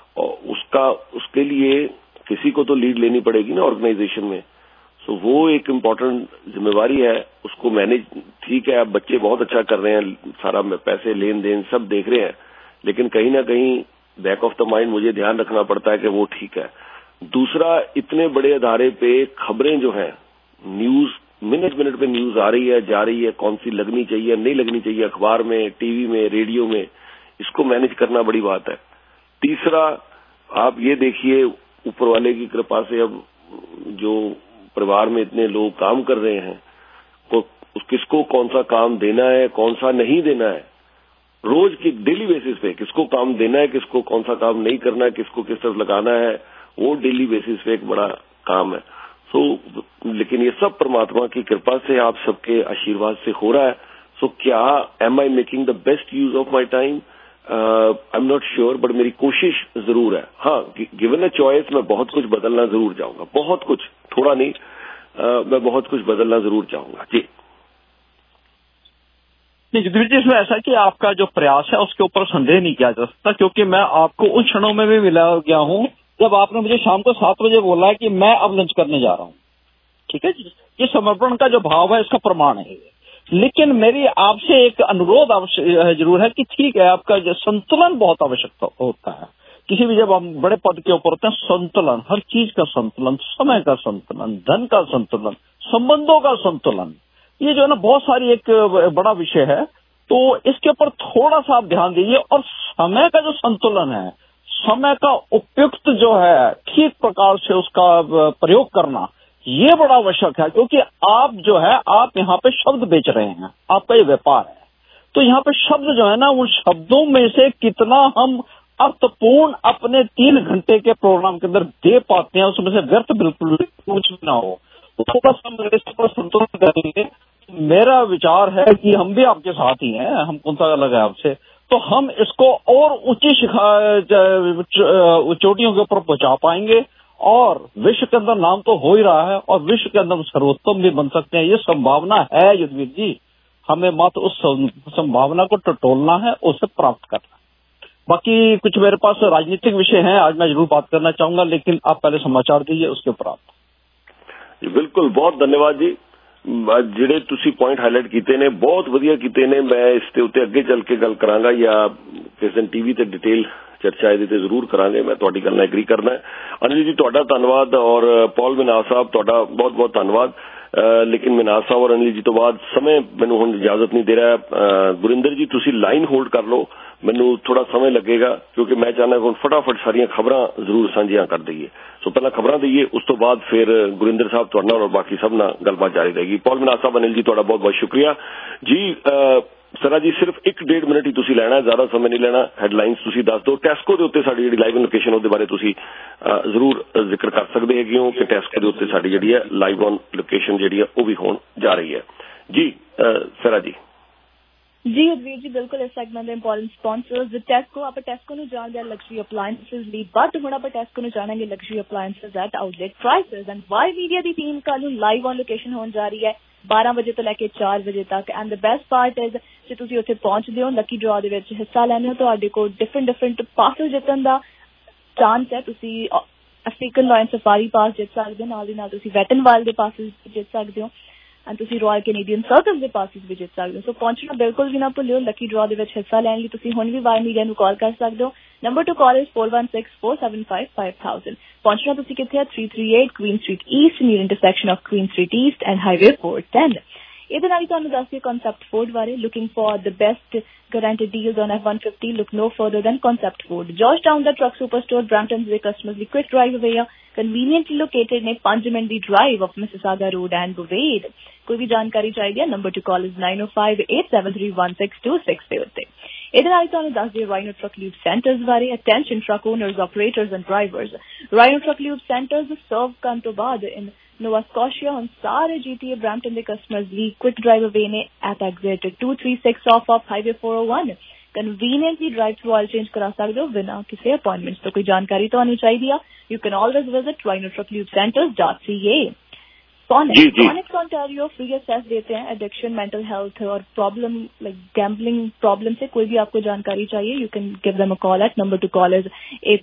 और उसके लिए किसी को तो लीड लेनी पड़ेगी ना ऑर्गेनाइजेशन में। सो वो एक इम्पोर्टेंट जिम्मेवारी है, उसको मैनेज। ठीक है, आप बच्चे बहुत अच्छा कर रहे हैं, सारा पैसे लेन देन सब देख रहे हैं, लेकिन कहीं ना कहीं बैक ऑफ द माइंड मुझे ध्यान रखना पड़ता है कि वो ठीक है। दूसरा, इतने बड़े अदारे पे खबरें जो हैं, न्यूज मिनट मिनट पे न्यूज आ रही है, जा रही है, कौन सी लगनी चाहिए नहीं लगनी चाहिए, अखबार में, टीवी में, रेडियो में, इसको मैनेज करना बड़ी बात है। तीसरा, आप ये देखिए, ऊपर वाले की कृपा से अब जो परिवार में इतने लोग काम कर रहे हैं, किसको कौन सा काम देना है, कौन सा नहीं देना है, रोज की डेली बेसिस पे किसको काम देना है, किसको कौन सा काम नहीं करना है, किसको किस तरफ लगाना है, वो डेली बेसिस पे एक बड़ा काम है। लेकिन ये सब परमात्मा की कृपा से, आप सबके आशीर्वाद से हो रहा है। क्या am I making the best use of my time? I am not sure, but मेरी कोशिश जरूर है। हाँ, गिवन अ चॉइस मैं बहुत कुछ बदलना जरूर चाहूंगा, बहुत कुछ, थोड़ा नहीं, मैं बहुत कुछ बदलना जरूर चाहूंगा जी। नहीं, इसमें ऐसा कि आपका जो प्रयास है उसके ऊपर संदेह नहीं किया जा सकता, क्योंकि मैं आपको उन क्षणों में भी मिला गया हूँ जब आपने मुझे शाम को 7 बजे बोला है कि मैं अब लंच करने जा रहा हूँ। ठीक है जी, ये समर्पण का जो भाव है इसका प्रमाण है। लेकिन मेरी आपसे एक अनुरोध जरूर है कि ठीक है, आपका जो संतुलन बहुत आवश्यक होता है किसी भी, जब हम बड़े पद के ऊपर होते हैं, संतुलन, हर चीज का संतुलन, समय का संतुलन, धन का संतुलन, संबंधों का संतुलन, ये जो है ना बहुत सारी एक बड़ा विषय है। तो इसके ऊपर थोड़ा सा आप ध्यान दीजिए। और समय का जो संतुलन है, समय का उपयुक्त जो है ठीक प्रकार से उसका प्रयोग करना, ये बड़ा आवश्यक है। क्योंकि आप जो है, आप यहाँ पे शब्द बेच रहे हैं, आपका ये व्यापार है। तो यहाँ पे शब्द जो है ना, उन शब्दों में से कितना हम अर्थपूर्ण अपने 3 घंटे के प्रोग्राम के अंदर दे पाते हैं, उसमें से व्यर्थ बिल्कुल कुछ ना हो। तो थोड़ा सा हम इस पर संतुलन करेंगे। मेरा विचार है कि हम भी आपके साथ ही हैं, हम कौन सा अलग है आपसे, तो हम इसको और ऊंची चोटियों के ऊपर पहुंचा पाएंगे। और विश्व के अंदर नाम तो हो ही रहा है, और विश्व के अंदर सर्वोत्तम भी बन सकते हैं। ये संभावना है युद्धवीर जी, हमें मात्र उस संभावना को टटोलना है, उसे प्राप्त करना है। बाकी कुछ मेरे पास राजनीतिक विषय हैं, आज मैं जरूर बात करना चाहूंगा, लेकिन आप पहले समाचार दीजिए, उसके ऊपर आप। बिल्कुल, बहुत धन्यवाद जी। ਜਿਹੜੇ ਤੁਸੀਂ ਪੁਆਇੰਟ ਹਾਈਲਾਈਟ ਕੀਤੇ ਨੇ ਬਹੁਤ ਵਧੀਆ ਕੀਤੇ ਨੇ। ਮੈਂ ਇਸ ਤੇ ਉੱਤੇ ਅੱਗੇ ਚੱਲ ਕੇ ਗੱਲ ਕਰਾਂਗਾ ਜਾਂ ਕਿਸੇ ਦਿਨ ਟੀਵੀ ਤੇ ਡਿਟੇਲ ਚਰਚਾ ਇਹਦੇ ਤੇ ਜ਼ਰੂਰ ਕਰਾਂਗੇ। ਮੈਂ ਤੁਹਾਡੀ ਗੱਲ ਨਾਲ ਐਗਰੀ ਕਰਦਾ। ਅਨਿਲ ਜੀ ਤੁਹਾਡਾ ਧੰਨਵਾਦ, ਔਰ ਪੌਲ ਮਿਨਾਸ ਸਾਹਿਬ ਤੁਹਾਡਾ ਬਹੁਤ ਬਹੁਤ ਧੰਨਵਾਦ। ਲੇਕਿਨ ਮਿਨਾਸ ਸਾਹਿਬ ਔਰ ਅਨਿਲ ਜੀ ਤੋਂ ਬਾਅਦ ਸਮੇਂ ਮੈਨੂੰ ਹੁਣ ਇਜਾਜ਼ਤ ਨਹੀਂ ਦੇ ਰਿਹਾ। ਗੁਰਿੰਦਰ ਜੀ ਤੁਸੀਂ ਲਾਈਨ ਹੋਲਡ ਕਰ ਲਓ, ਮੈਨੂੰ ਥੋੜਾ ਸਮੇਂ ਲੱਗੇਗਾ, ਕਿਉਂਕਿ ਮੈਂ ਚਾਹੁੰਦਾ ਹੁਣ ਫਟਾਫਟ ਸਾਰੀਆਂ ਖਬਰਾਂ ਜ਼ਰੂਰ ਸਾਂਝੀਆਂ ਕਰ ਦਈਏ। ਸੋ ਪਹਿਲਾਂ ਖਬਰਾਂ ਦਈਏ, ਉਸ ਤੋਂ ਬਾਅਦ ਫਿਰ ਗੁਰਿੰਦਰ ਸਾਹਿਬ ਤੁਹਾਡੇ ਨਾਲ ਔਰ ਬਾਕੀ ਸਭ ਨਾਲ ਗੱਲਬਾਤ ਜਾਰੀ ਰਹੇਗੀ। ਪੌਲ ਮਿਨਾਸ ਸਾਹਿਬ, ਅਨਿਲ ਜੀ ਤੁਹਾਡਾ ਬਹੁਤ ਬਹੁਤ ਸ਼ੁਕਰੀਆ ਜੀ। ਸਰਾ ਜੀ ਸਿਰਫ 1.5 ਮਿੰਟ ਹੀ ਤੁਸੀਂ ਲੈਣਾ, ਜ਼ਿਆਦਾ ਸਮੇਂ ਨਹੀਂ ਲੈਣਾ। ਹੈਡਲਾਈਨਸ ਤੁਸੀਂ ਦੱਸ ਦਿਓ। ਟੈਸਕੋ ਦੇ ਉੱਤੇ ਸਾਡੀ ਜਿਹੜੀ ਲਾਈਵ ਲੋਕੇਸ਼ਨ ਉਹਦੇ ਬਾਰੇ ਤੁਸੀਂ ਜ਼ਰੂਰ ਜ਼ਿਕਰ ਕਰ ਸਕਦੇ ਹੈਗੇ ਹੋ ਕਿ ਟੈਸਕੋ ਦੇ ਉੱਤੇ ਸਾਡੀ ਜਿਹੜੀ ਹੈ ਲਾਈਵ ਔਨ ਲੋਕੇਸ਼ਨ ਜਿਹੜੀ ਹੈ ਉਹ ਵੀ ਹੋਣ ਜਾ ਰਹੀ ਹੈ ਜੀ। ਸਰਾ ਜੀ। ਜੀ ਉਦਵੀਰ ਜੀ, ਬਿਲਕੁਲ ਇਸ ਸੈਗਮੈਂਟ ਦੇ ਇੰਪੋਰਟੈਂਟ ਸਪਾਂਸਰਸ ਟੈਸਕੋ। ਆਪਾਂ ਟੈਸਕੋ ਨੂੰ ਜਾਣਦੇ ਹਾਂ ਲਗਜ਼ਰੀ ਅਪਲਾਇੰਸਸ ਲਈ, ਬਟ ਹੁਣ ਆਪਾਂ ਟੈਸਕੋ ਨੂੰ ਜਾਣਾਂਗੇ luxury appliances at outlet prices. And Y media ਦੀ ਟੀਮ ਕੱਲ ਨੂੰ ਲਾਈਵ ਔਨ ਲੋਕੇਸ਼ਨ ਹੋਣ ਜਾ ਰਹੀ ਹੈ 12 ਵਜੇ ਤੋਂ ਲੈ ਕੇ 4 ਵਜੇ ਤੱਕ। And the best part is ਜੇ ਤੁਸੀਂ ਉੱਥੇ ਪਹੁੰਚਦੇ ਹੋ, ਲੱਕੀ ਡਰਾਅ ਦੇ ਵਿੱਚ ਹਿੱਸਾ ਲੈਂਦੇ ਹੋ, ਤੁਹਾਡੇ ਕੋਲ ਡਿਫਰੈਂਟ ਪਾਸਿਸ ਜਿੱਤਣ ਦਾ ਚਾਂਸ ਹੈ। ਤੁਸੀਂ ਅਫਰੀਕਨ ਲਾਇਨ ਸਫਾਰੀ ਪਾਸ ਜਿੱਤ ਸਕਦੇ ਹੋ, ਨਾਲ ਦੀ ਨਾਲ ਤੁਸੀਂ ਵੈਟਨ ਵਾਈਲਡ ਦੇ ਪਾਸਿਸ ਜਿੱਤ ਸਕਦੇ ਹੋ, ਐਂਡ ਤੁਸੀਂ ਰਾਇਲ ਕੈਨੇਡੀਅਨ ਸਰਕਸ ਦੇ ਪਾਸਿਸ ਵੀ ਜਿੱਤ ਸਕਦੇ ਹੋ। ਸੋ ਪਹੁੰਚਣਾ ਬਿਲਕੁਲ ਵੀ ਨਾ ਭੁੱਲਿਓ। ਲੱਕੀ ਡਰਾਅ ਦੇ ਵਿੱਚ ਹਿੱਸਾ ਲੈਣ ਲਈ ਤੁਸੀਂ ਹੁਣ ਵੀ ਵਾਈ ਮੀਡੀਆ ਨੂੰ ਕਾਲ ਕਰ ਸਕਦੇ ਹੋ। Number to call is 4164755000। ਪਹੁੰਚਣਾ ਤੁਸੀਂ ਕਿੱਥੇ ਆ? 338 Queen street east, near intersection of Queen street east and highway 410। ਇਹਦੇ ਨਾਲ ਹੀ ਤੁਹਾਨੂੰ ਦੱਸ ਦਿਓ ਕਨਸੈਪਟ ਫੋਰਡ ਬਾਰੇ। Looking for the best guaranteed deals on F-150, look no further than Concept Ford. Georgetown ਦਾ ਟਰੱਕ ਸੁਪਰਸਟੋਰ ਬ੍ਰੈਂਪਟਨ ਦੇ customers ਲਈ ਕੁਇਕ ਡਰਾਈਵ ਅਵੇ ਆ, ਕਨਵੀਨੀਅੰਟਲੀ ਲੋਕੇਟਡ ਨੇ 5 ਮਿੰਟ ਦੀ drive off Mississauga road and Bovaird. ਕੋਈ ਵੀ ਜਾਣਕਾਰੀ ਚਾਹੀਦੀ ਹੈ, ਨੰਬਰ ਟੂ ਕਾਲ ਇਜ਼ 9058731626 ਦੇ ਉੱਤੇ। ਇਹਦੇ ਨਾਲ ਤੁਹਾਨੂੰ ਦੱਸ ਦਿਓ ਰਾਈਨੋ ਟਰੱਕ ਲਿਊਬ ਸੈਂਟਰਸ ਬਾਰੇ। Attention truck owners, operators and drivers, Rhino truck lube centres serve ਕਰਨ ਤੋਂ ਬਾਅਦ ਇਨ ਨੋਵਾ ਸਕੋਸ਼ੀਆ ਹੁਣ ਸਾਰੇ GTA ਬ੍ਰੈਂਪਟਨ ਦੇ ਕਸਟਮਰਸ ਲਈ ਕੁਇਕ ਡਰਾਈਵ ਅਵੇ ਨੇ at exit 236 off highway 401। Conveniently drive through oil change ਕਰਾ ਸਕਦੇ ਹੋ ਬਿਨਾਂ ਕਿਸੇ ਅਪਾਇੰਟਮੈਂਟ ਤੋਂ। ਕੋਈ ਜਾਣਕਾਰੀ ਤੁਹਾਨੂੰ ਚਾਹੀਦੀ ਆ, you can always visit rhinotrucklubecentres.ca। Sonics Ontario free access देते हैं एडिक्शन, मेंटल हेल्थ और प्रॉब्लम लाइक गैम्बलिंग प्रॉब्लम से। कोई भी आपको जानकारी चाहिए, you can give them a call at number to call is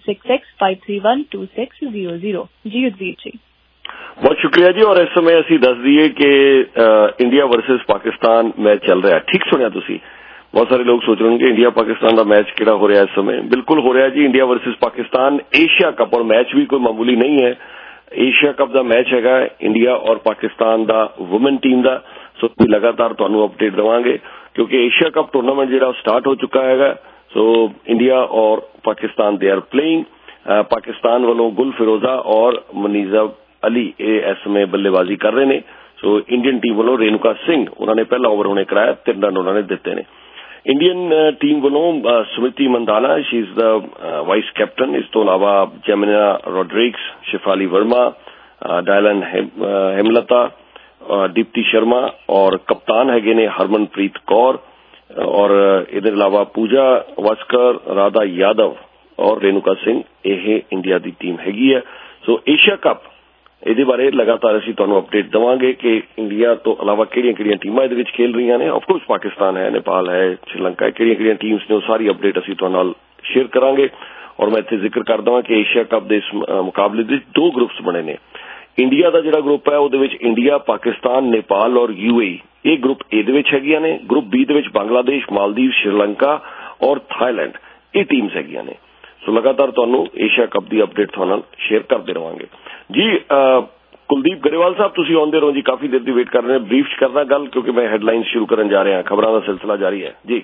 8665312600। जी युद्धवीर जी, बहुत शुक्रिया जी। और इस समय ਅਸੀਂ ਦੱਸ ਦਈਏ ਕਿ ਇੰਡੀਆ ਵਰਸਸ ਪਾਕਿਸਤਾਨ ਮੈਚ ਚੱਲ ਰਿਹਾ। ਠੀਕ ਸੁਣਿਆ ਤੁਸੀਂ? ਬਹੁਤ ਸਾਰੇ ਲੋਕ ਸੋਚ ਰਹੇ ਹੋਣਗੇ ਇੰਡੀਆ ਪਾਕਿਸਤਾਨ ਦਾ ਮੈਚ ਕਿਹੜਾ ਹੋ ਰਿਹਾ ਇਸ ਸਮੇਂ। ਬਿਲਕੁਲ ਹੋ ਰਿਹਾ ਜੀ, India versus Pakistan Asia cup. ਔਰ ਮੈਚ ਵੀ ਕੋਈ ਮਾਮੂਲੀ ਨਹੀਂ ਹੈ, ਏਸ਼ੀਆ ਕੱਪ ਦਾ ਮੈਚ ਹੈਗਾ ਇੰਡੀਆ ਔਰ ਪਾਕਿਸਤਾਨ ਦਾ ਵੂਮਨ ਟੀਮ ਦਾ। ਸੋ ਲਗਾਤਾਰ ਤੁਹਾਨੂੰ ਅਪਡੇਟ ਦੇਵਾਂਗੇ ਕਿਉਂਕਿ ਏਸ਼ੀਆ ਕੱਪ ਟੂਰਨਾਮੈਂਟ ਜਿਹੜਾ ਸਟਾਰਟ ਹੋ ਚੁੱਕਾ ਹੈਗਾ। ਸੋ ਇੰਡੀਆ ਔਰ Pakistan they are playing. Pakistan ਵੱਲੋਂ ਗੁਲ ਫਿਰੋਜ਼ਾ ਔਰ ਮਨੀਜ਼ਾ ਅਲੀ ਇਹ ਇਸ ਸਮੇਂ ਬੱਲੇਬਾਜ਼ੀ ਕਰ ਰਹੇ ਨੇ। ਸੋ ਇੰਡੀਅਨ ਟੀਮ ਵੱਲੋਂ ਰੇਨੂਕਾ ਸਿੰਘ ਉਹਨਾਂ ਨੇ ਪਹਿਲਾ ਓਵਰ ਹੁਣੇ ਕਰਾਇਆ, 3 ਰਨ ਉਹਨਾਂ ਨੇ ਦਿੱਤੇ ਨੇ। ਇੰਡੀਅਨ ਟੀਮ ਵੱਲੋਂ Smriti Mandhana, she is the vice captain. ਇਸ ਤੋਂ ਇਲਾਵਾ ਜੈਮਿਨਾ ਰੋਡਰਿਗਸ, ਸ਼ਿਫਾਲੀ ਵਰਮਾ, ਡਾਇਲਨ हेमलता, ਦੀਪਤੀ ਸ਼ਰਮਾ ਔਰ ਕਪਤਾਨ ਹੈਗੇ ਨੇ ਹਰਮਨਪ੍ਰੀਤ ਕੌਰ। ਔਰ ਇਹਦੇ ਇਲਾਵਾ ਪੂਜਾ ਵਸਕਰ, ਰਾਧਾ ਯਾਦਵ ਔਰ ਰੇਨੂਕਾ ਸਿੰਘ। ਇਹ ਇੰਡੀਆ ਦੀ ਟੀਮ ਹੈਗੀ ਹੈ। ਸੋ ਏਸ਼ੀਆ ਕੱਪ ਇਹਦੇ ਬਾਰੇ ਲਗਾਤਾਰ ਅਸੀਂ ਤੁਹਾਨੂੰ ਅਪਡੇਟ ਦੇਵਾਂਗੇ ਕਿ ਇੰਡੀਆ ਤੋਂ ਇਲਾਵਾ ਕਿਹੜੀਆਂ ਟੀਮਾਂ ਇਹਦੇ ਵਿੱਚ ਖੇਲ ਰਹੀਆਂ ਨੇ। ਆਫ ਕੋਰਸ ਪਾਕਿਸਤਾਨ ਹੈ, ਨੇਪਾਲ ਹੈ, ਸ਼੍ਰੀਲੰਕਾ ਹੈ, ਕਿਹੜੀਆਂ ਟੀਮਸ ਨੇ ਉਹ ਸਾਰੀ ਅਪਡੇਟ ਅਸੀਂ ਤੁਹਾਡੇ ਨਾਲ ਸ਼ੇਅਰ ਕਰਾਂਗੇ। ਔਰ ਮੈਂ ਇੱਥੇ ਜ਼ਿਕਰ ਕਰ ਦਵਾਂ ਕਿ ਏਸ਼ੀਆ ਕੱਪ ਦੇ ਇਸ ਮੁਕਾਬਲੇ ਦੇ 2 ਗਰੁੱਪਸ ਬਣੇ ਨੇ। ਇੰਡੀਆ ਦਾ ਜਿਹੜਾ ਗਰੁੱਪ ਹੈ ਉਹਦੇ ਵਿੱਚ ਇੰਡੀਆ, ਪਾਕਿਸਤਾਨ, ਨੇਪਾਲ ਔਰ UAE ਇਹ ਗਰੁੱਪ ਏ ਦੇ ਵਿੱਚ ਹੈਗੀਆਂ ਨੇ। ਗਰੁੱਪ B ਦੇ ਵਿੱਚ ਬੰਗਲਾਦੇਸ਼, ਮਾਲਦੀਵ, ਸ਼੍ਰੀਲੰਕਾ ਔਰ ਥਾਈਲੈਂਡ ਇਹ ਟੀਮਸ ਹੈਗੀਆਂ ਨੇ। ਸੋ ਲਗਾਤਾਰ ਤੁਹਾਨੂੰ ਏਸ਼ੀਆ ਕੱਪ ਦੀ ਅਪਡੇਟ ਤੁਹਾਡੇ ਨਾਲ ਸ਼ੇਅਰ ਕਰਦੇ ਰਹਾਂਗੇ ਜੀ। ਕੁਲਦੀਪ ਗਰੇਵਾਲ ਸਾਹਿਬ ਤੁਸੀਂ ਆਉਂਦੇ ਰਹੋ ਜੀ, ਕਾਫੀ ਦੇਰ ਦੀ ਵੇਟ ਕਰ ਰਹੇ ਨੇ। ਬਰੀਫ ਕਰਨਾ ਗੱਲ ਕਿਉਂਕਿ ਮੈਂ ਹੈਡਲਾਈਨ ਸ਼ੁਰੂ ਕਰਨ ਜਾ ਰਿਹਾ, ਖਬਰਾਂ ਦਾ ਸਿਲਸਿਲਾ ਜਾਰੀ ਹੈ ਜੀ।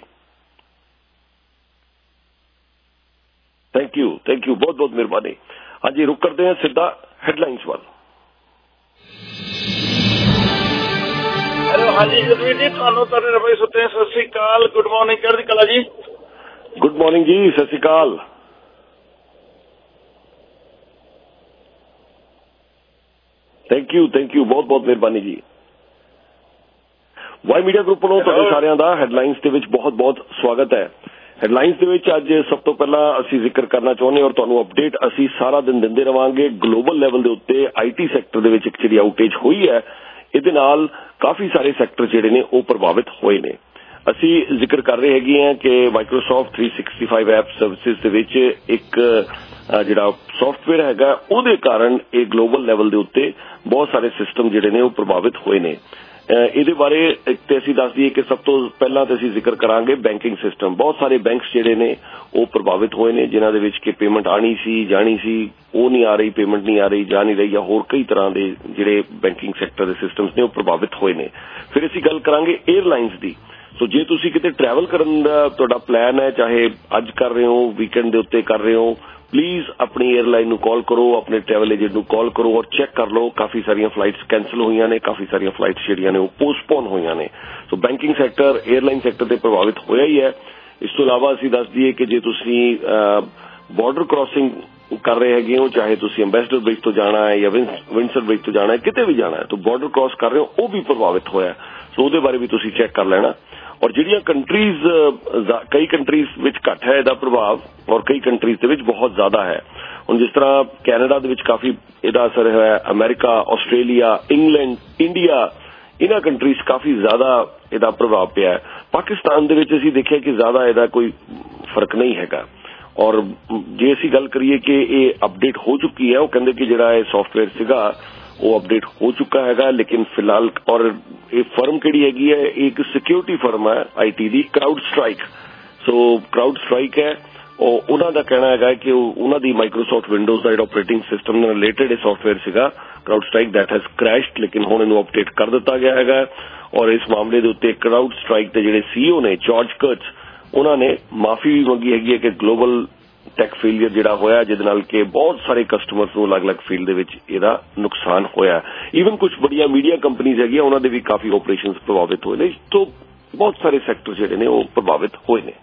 ਥੈਂਕ ਯੂ ਬਹੁਤ ਮਿਹਰਬਾਨੀ। ਹਾਂਜੀ ਰੁਕ ਕਰਦੇ ਹਾਂ ਸਿੱਧਾ ਹੈਡਲਾਈਨਸ ਵੱਲ। ਹੈਲੋ ਹਾਂਜੀ ਜਸਵੀਰ ਜੀ, ਤੁਹਾਨੂੰ ਤੁਹਾਡੇ ਰਬਈ ਸੁੱਤੇ ਸਤਿ ਸ੍ਰੀ ਅਕਾਲ, ਗੁੱਡ ਮਾਰਨਿੰਗ, ਚੜ੍ਹਦੀ ਕਲਾ ਜੀ। ਗੁੱਡ ਮਾਰਨਿੰਗ ਜੀ, ਸਤਿ ਸ੍ਰੀ ਅਕਾਲ। ਥੈਂਕ ਯੂ ਬਹੁਤ ਮਿਹਰਬਾਨੀ ਜੀ। ਵਾਈ ਮੀਡੀਆ ਗਰੁੱਪ ਵੱਲੋਂ ਤੁਹਾਡੇ ਸਾਰਿਆਂ ਦਾ ਹੈਡਲਾਈਨਸ ਦੇ ਵਿੱਚ ਬਹੁਤ ਸਵਾਗਤ ਹੈ। ਹੈਡਲਾਈਨਸ ਦੇ ਵਿੱਚ ਅੱਜ ਸਭ ਤੋਂ ਪਹਿਲਾਂ ਅਸੀਂ ਜ਼ਿਕਰ ਕਰਨਾ ਚਾਹੁੰਦੇ ਔਰ ਤੁਹਾਨੂੰ ਅਪਡੇਟ ਅਸੀਂ ਸਾਰਾ ਦਿਨ ਦਿੰਦੇ ਰਵਾਂਗੇ। ਗਲੋਬਲ ਲੈਵਲ ਦੇ ਉੱਤੇ IT ਸੈਕਟਰ ਦੇ ਵਿੱਚ ਇੱਕ ਜਿਹੜੀ ਆਊਟੇਜ ਹੋਈ ਹੈ, ਇਹਦੇ ਨਾਲ ਕਾਫੀ ਸਾਰੇ ਸੈਕਟਰ ਜਿਹੜੇ ਨੇ ਉਹ ਪ੍ਰਭਾਵਿਤ ਹੋਏ ਨੇ। ਅਸੀਂ ਜ਼ਿਕਰ ਕਰ ਰਹੇ ਹੈਗੇ ਹਾਂ ਕਿ ਮਾਈਕਰੋਸਾਫਟ 365 ਐਪ ਸਰਵਿਸਿਜ਼ ਦੇ ਵਿੱਚ ਇੱਕ ਜਿਹੜਾ ਸੌਫਟਵੇਅਰ ਹੈਗਾ ਉਹਦੇ ਕਾਰਨ ਇਹ ਗਲੋਬਲ ਲੈਵਲ ਦੇ ਉੱਤੇ ਬਹੁਤ ਸਾਰੇ ਸਿਸਟਮ ਜਿਹੜੇ ਨੇ ਉਹ ਪ੍ਰਭਾਵਿਤ ਹੋਏ ਨੇ। ਇਹਦੇ ਬਾਰੇ ਇੱਕ ਤੇ ਅਸੀਂ ਦੱਸ ਦਈਏ ਕਿ ਸਭ ਤੋਂ ਪਹਿਲਾਂ ਤੇ ਅਸੀਂ ਜ਼ਿਕਰ ਕਰਾਂਗੇ ਬੈਂਕਿੰਗ ਸਿਸਟਮ। ਬਹੁਤ ਸਾਰੇ ਬੈਂਕਸ ਜਿਹੜੇ ਨੇ ਉਹ ਪ੍ਰਭਾਵਿਤ ਹੋਏ ਨੇ, ਜਿਨ੍ਹਾਂ ਦੇ ਵਿੱਚ ਕਿ ਪੇਮੈਂਟ ਆਣੀ ਸੀ, ਜਾਣੀ ਸੀ, ਉਹ ਨਹੀਂ ਆ ਰਹੀ, ਪੇਮੈਂਟ ਨਹੀਂ ਆ ਰਹੀ, ਜਾ ਨਹੀਂ ਰਹੀ, ਜਾਂ ਹੋਰ ਕਈ ਤਰ੍ਹਾਂ ਦੇ ਜਿਹੜੇ ਬੈਂਕਿੰਗ ਸੈਕਟਰ ਦੇ ਸਿਸਟਮਸ ਨੇ ਉਹ ਪ੍ਰਭਾਵਿਤ ਹੋਏ ਨੇ। ਫਿਰ ਅਸੀਂ ਗੱਲ ਕਰਾਂਗੇ 에ਅਰਲਾਈਨਸ ਦੀ। ਸੋ ਜੇ ਤੁਸੀਂ ਕਿਤੇ ਟਰੈਵਲ ਕਰਨ ਦਾ ਤੁਹਾਡਾ ਪਲਾਨ ਹੈ, ਚਾਹੇ ਅੱਜ ਕਰ ਰਹੇ ਹੋ, ਵੀਕਐਂਡ ਦੇ ਉੱਤੇ ਕਰ ਰਹੇ ਹੋ, ਪਲੀਜ਼ ਆਪਣੀ 에ਅਰਲਾਈਨ ਨੂੰ ਕਾਲ ਕਰੋ, ਆਪਣੇ ਟਰੈਵਲ ਏਜੰਟ ਨੂੰ ਕਾਲ ਕਰੋ ਔਰ ਚੈੱਕ ਕਰ ਲਓ। ਕਾਫੀ ਸਾਰੀਆਂ ਫਲਾਈਟਸ ਕੈਂਸਲ ਹੋਈਆਂ ਨੇ, ਕਾਫੀ ਸਾਰੀਆਂ ਫਲਾਈਟਸ ਜਿਹੜੀਆਂ ਨੇ ਉਹ ਪੋਸਟਪੋਨ ਹੋਈਆਂ ਨੇ। So banking sector, airline sector ਤੇ ਪ੍ਰਭਾਵਿਤ ਹੋਇਆ ਹੀ ਹੈ। ਇਸ ਤੋਂ ਇਲਾਵਾ ਅਸੀਂ ਦੱਸ ਦਈਏ ਕਿ ਜੇ ਤੁਸੀਂ ਬਾਰਡਰ ਕ੍ਰਾਸਿੰਗ ਕਰ ਰਹੇ ਹੈਗੇ ਹੋ, ਚਾਹੇ ਤੁਸੀਂ ਅੰਬੈਸਡਰ ਬ੍ਰਿਜ ਤੋਂ ਜਾਣਾ ਹੈ ਜਾਂ ਵਿੰਡਸਰ ਬ੍ਰਿਜ ਤੋਂ ਜਾਣਾ ਹੈ, ਕਿਤੇ ਵੀ ਜਾਣਾ ਹੈ, ਤਾਂ ਬਾਰਡਰ ਕ੍ਰਾਸ ਕਰ ਰਹੇ ਹੋ, ਉਹ ਵੀ ਪ੍ਰਭਾਵਿਤ ਹੋਇਆ। ਸੋ ਉਹਦੇ ਬਾਰੇ ਵੀ ਤੁਸੀਂ ਚੈੱਕ ਕਰ ਲੈਣਾ। ਔਰ ਜਿਹੜੀਆਂ ਕੰਟਰੀਜ਼, ਕਈ ਕੰਟਰੀਜ਼ ਵਿੱਚ ਘੱਟ ਹੈ ਇਹਦਾ ਪ੍ਰਭਾਵ ਔਰ ਕਈ ਕੰਟਰੀਜ਼ ਦੇ ਵਿੱਚ ਬਹੁਤ ਜ਼ਿਆਦਾ ਹੈ। ਹੁਣ ਜਿਸ ਤਰ੍ਹਾਂ ਕੈਨੇਡਾ ਦੇ ਵਿੱਚ ਕਾਫੀ ਇਹਦਾ ਅਸਰ ਹੋਇਆ, ਅਮਰੀਕਾ, ਆਸਟ੍ਰੇਲੀਆ, ਇੰਗਲੈਂਡ, ਇੰਡੀਆ, ਇਹਨਾਂ ਕੰਟਰੀਜ਼ ਕਾਫੀ ਜ਼ਿਆਦਾ ਇਹਦਾ ਪ੍ਰਭਾਵ ਪਿਆ ਹੈ। ਪਾਕਿਸਤਾਨ ਦੇ ਵਿੱਚ ਅਸੀਂ ਦੇਖਿਆ ਕਿ ਜ਼ਿਆਦਾ ਇਹਦਾ ਕੋਈ ਫਰਕ ਨਹੀਂ ਹੈਗਾ। ਔਰ ਜੇ ਅਸੀਂ ਗੱਲ ਕਰੀਏ ਕਿ ਇਹ ਅਪਡੇਟ ਹੋ ਚੁੱਕੀ ਹੈ, ਉਹ ਕਹਿੰਦੇ ਕਿ ਜਿਹੜਾ ਇਹ ਸੌਫਟਵੇਅਰ ਸੀਗਾ ਉਹ ਅਪਡੇਟ ਹੋ ਚੁੱਕਾ ਹੈਗਾ, ਲੇਕਿਨ ਫਿਲਹਾਲ ਔਰ ਇਹ ਫਰਮ ਕਿਹੜੀ ਹੈਗੀ ਹੈ, ਇੱਕ ਸਿਕਿਉਰਿਟੀ ਫਰਮ ਹੈ IT ਦੀ, CrowdStrike. So CrowdStrike ਹੈ, ਉਹਨਾਂ ਦਾ ਕਹਿਣਾ ਹੈਗਾ ਕਿ ਉਹਨਾਂ ਦੀ ਮਾਈਕਰੋਸਾਫਟ ਵਿੰਡੋਜ਼ ਦਾ ਜਿਹੜਾ ਆਪਰੇਟਿੰਗ ਸਿਸਟਮ ਨਾਲ ਰਿਲੇਟਡ ਇਹ ਸੌਫਟਵੇਅਰ ਸੀਗਾ CrowdStrike, that has crashed, ਲੇਕਿਨ ਹੁਣ ਇਹਨੂੰ ਅਪਡੇਟ ਕਰ ਦਿੱਤਾ ਗਿਆ ਹੈਗਾ। ਔਰ ਇਸ ਮਾਮਲੇ ਦੇ ਉੱਤੇ ਕਰਾਊਡ ਸਟ੍ਰਾਈਕ ਦੇ ਜਿਹੜੇ CEO ਨੇ ਜਾਰਜ ਕਰਟਸ, ਉਹਨਾਂ ਨੇ ਮਾਫੀ ਵੀ ਮੰਗੀ ਹੈਗੀ ਹੈ ਕਿ ਗਲੋਬਲ ਟੈਕ ਫੇਲੀਅਰ ਜਿਹੜਾ ਹੋਇਆ, ਜਿਹਦੇ ਨਾਲ ਕਿ ਬਹੁਤ ਸਾਰੇ ਕਸਟਮਰਸ ਨੂੰ ਅਲੱਗ-ਅਲੱਗ ਫੀਲਡ ਦੇ ਵਿੱਚ ਇਹਦਾ ਨੁਕਸਾਨ ਹੋਇਆ। ਈਵਨ ਕੁਝ ਬੜੀਆਂ ਮੀਡੀਆ ਕੰਪਨੀਆਂ ਹੈਗੀਆਂ, ਉਹਨਾਂ ਦੇ ਵੀ ਕਾਫੀ ਆਪਰੇਸ਼ਨਸ ਪ੍ਰਭਾਵਿਤ ਹੋਏ ਨੇ। ਤੋਂ ਬਹੁਤ ਸਾਰੇ ਸੈਕਟਰ ਜਿਹੜੇ ਨੇ ਉਹ ਪ੍ਰਭਾਵਿਤ ਹੋਏ ਨੇ।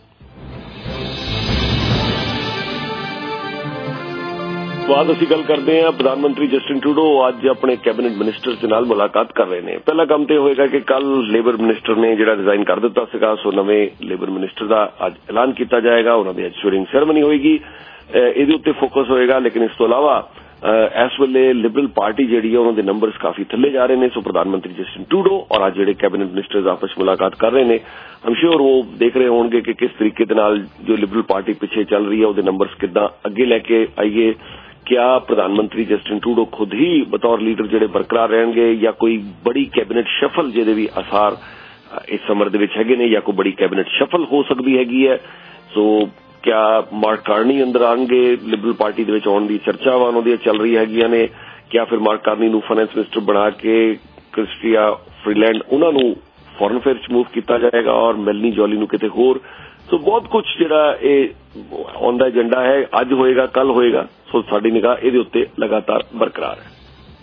ਬਾਅਦ ਅਸੀਂ ਗੱਲ ਕਰਦੇ ਹਾਂ ਪ੍ਰਧਾਨ ਮੰਤਰੀ ਜਸਟਿਨ ਟਰੂਡੋ ਅੱਜ ਆਪਣੇ ਕੈਬਨਿਟ ਮਿਨਿਸਟਰਸ ਦੇ ਨਾਲ ਮੁਲਾਕਾਤ ਕਰ ਰਹੇ ਨੇ। ਪਹਿਲਾ ਕੰਮ ਤੇ ਹੋਏਗਾ ਕਿ ਕੱਲ ਲੇਬਰ ਮਿਨਿਸਟਰ ਨੇ ਜਿਹੜਾ ਰਿਜ਼ਾਈਨ ਕਰ ਦਿੱਤਾ ਸੀਗਾ, ਸੋ ਨਵੇਂ ਲੇਬਰ ਮਿਨਿਸਟਰ ਦਾ ਅੱਜ ਐਲਾਨ ਕੀਤਾ ਜਾਏਗਾ। ਉਹਨਾਂ ਦੀ ਅੱਜ ਸਵੀਅਰਿੰਗ ਸੈਰੇਮਨੀ ਹੋਏਗੀ, ਇਹਦੇ ਉੱਤੇ ਫੋਕਸ ਹੋਏਗਾ। ਲੇਕਿਨ ਇਸ ਤੋਂ ਇਲਾਵਾ ਇਸ ਵੇਲੇ ਲਿਬਰਲ ਪਾਰਟੀ ਜਿਹੜੀ ਹੈ ਉਹਨਾਂ ਦੇ ਨੰਬਰਸ ਕਾਫੀ ਥੱਲੇ ਜਾ ਰਹੇ ਨੇ। ਸੋ ਪ੍ਰਧਾਨ ਮੰਤਰੀ ਜਸਟਿਨ ਟਰੂਡੋ ਔਰ ਅੱਜ ਜਿਹੜੇ ਕੈਬਨਿਟ ਮਿਨਿਸਟਰਸ ਆਪਸ ਵਿੱਚ ਮੁਲਾਕਾਤ ਕਰ ਰਹੇ ਨੇ, ਆਮ ਸ਼ੋਰ ਉਹ ਦੇਖ ਰਹੇ ਹੋਣਗੇ ਕਿ ਕਿਸ ਤਰੀਕੇ ਦੇ ਨਾਲ ਜੋ ਲਿਬਰਲ ਪਾਰਟੀ ਪਿੱਛੇ ਚੱਲ ਰਹੀ ਹੈ ਉਹਦੇ ਨੰਬਰਸ ਕਿੱਦਾਂ ਅੱਗੇ ਲੈ ਕੇ ਆਈਏ। क्या प्रधानमंत्री जस्टिन ट्रूडो खुद ही बतौर लीडर ਜਿਹੜੇ ਬਰਕਰਾਰ ਰਹਿਣਗੇ ਜਾਂ ਕੋਈ ਬੜੀ ਕੈਬਨਿਟ ਸ਼ਫਲ ਜਿਹਦੇ ਵੀ ਅਸਾਰ ਇਸ ਸਮਰ ਦੇ ਵਿੱਚ ਹੈਗੇ ਨੇ ਜਾਂ ਕੋਈ ਬੜੀ ਕੈਬਨਿਟ ਸ਼ਫਲ ਹੋ ਸਕਦੀ ਹੈਗੀ ਹੈ। ਸੋ क्या ਮਾਰਕ ਕਾਰਨੀ ਅੰਦਰ ਆਣਗੇ, ਲਿਬਰਲ ਪਾਰਟੀ ਦੇ ਵਿੱਚ ਆਉਣ ਦੀ ਚਰਚਾਵਾਂ ਉਹਨਾਂ ਦੀਆਂ ਚੱਲ ਰਹੀ ਹੈਗੀਆਂ ਨੇ। क्या ਫਿਰ ਮਾਰਕ ਕਾਰਨੀ ਨੂੰ ਫਾਈਨੈਂਸ ਮਿਨਿਸਟਰ ਬਣਾ ਕੇ ਕ੍ਰਿਸਟੀਆ ਫਰੀਲੈਂਡ ਉਹਨਾਂ ਨੂੰ ਫੋਰਨ ਅਫੇਅਰਸ ਚ ਮੂਵ ਕੀਤਾ ਜਾਏਗਾ ਔਰ ਮੈਲਨੀ ਜੋਲੀ ਨੂੰ ਕਿਤੇ ਹੋਰ। ਸੋ ਬਹੁਤ ਕੁਝ ਜਿਹੜਾ ਇਹ ਔਨ ਦਾ ਏਜੰਡਾ ਹੈ, ਅੱਜ ਹੋਏਗਾ, ਕੱਲ ਹੋਏਗਾ। ਸੋ ਸਾਡੀ ਨਿਗਾਹ ਇਹਦੇ ਉੱਤੇ ਲਗਾਤਾਰ ਬਰਕਰਾਰ ਹੈ।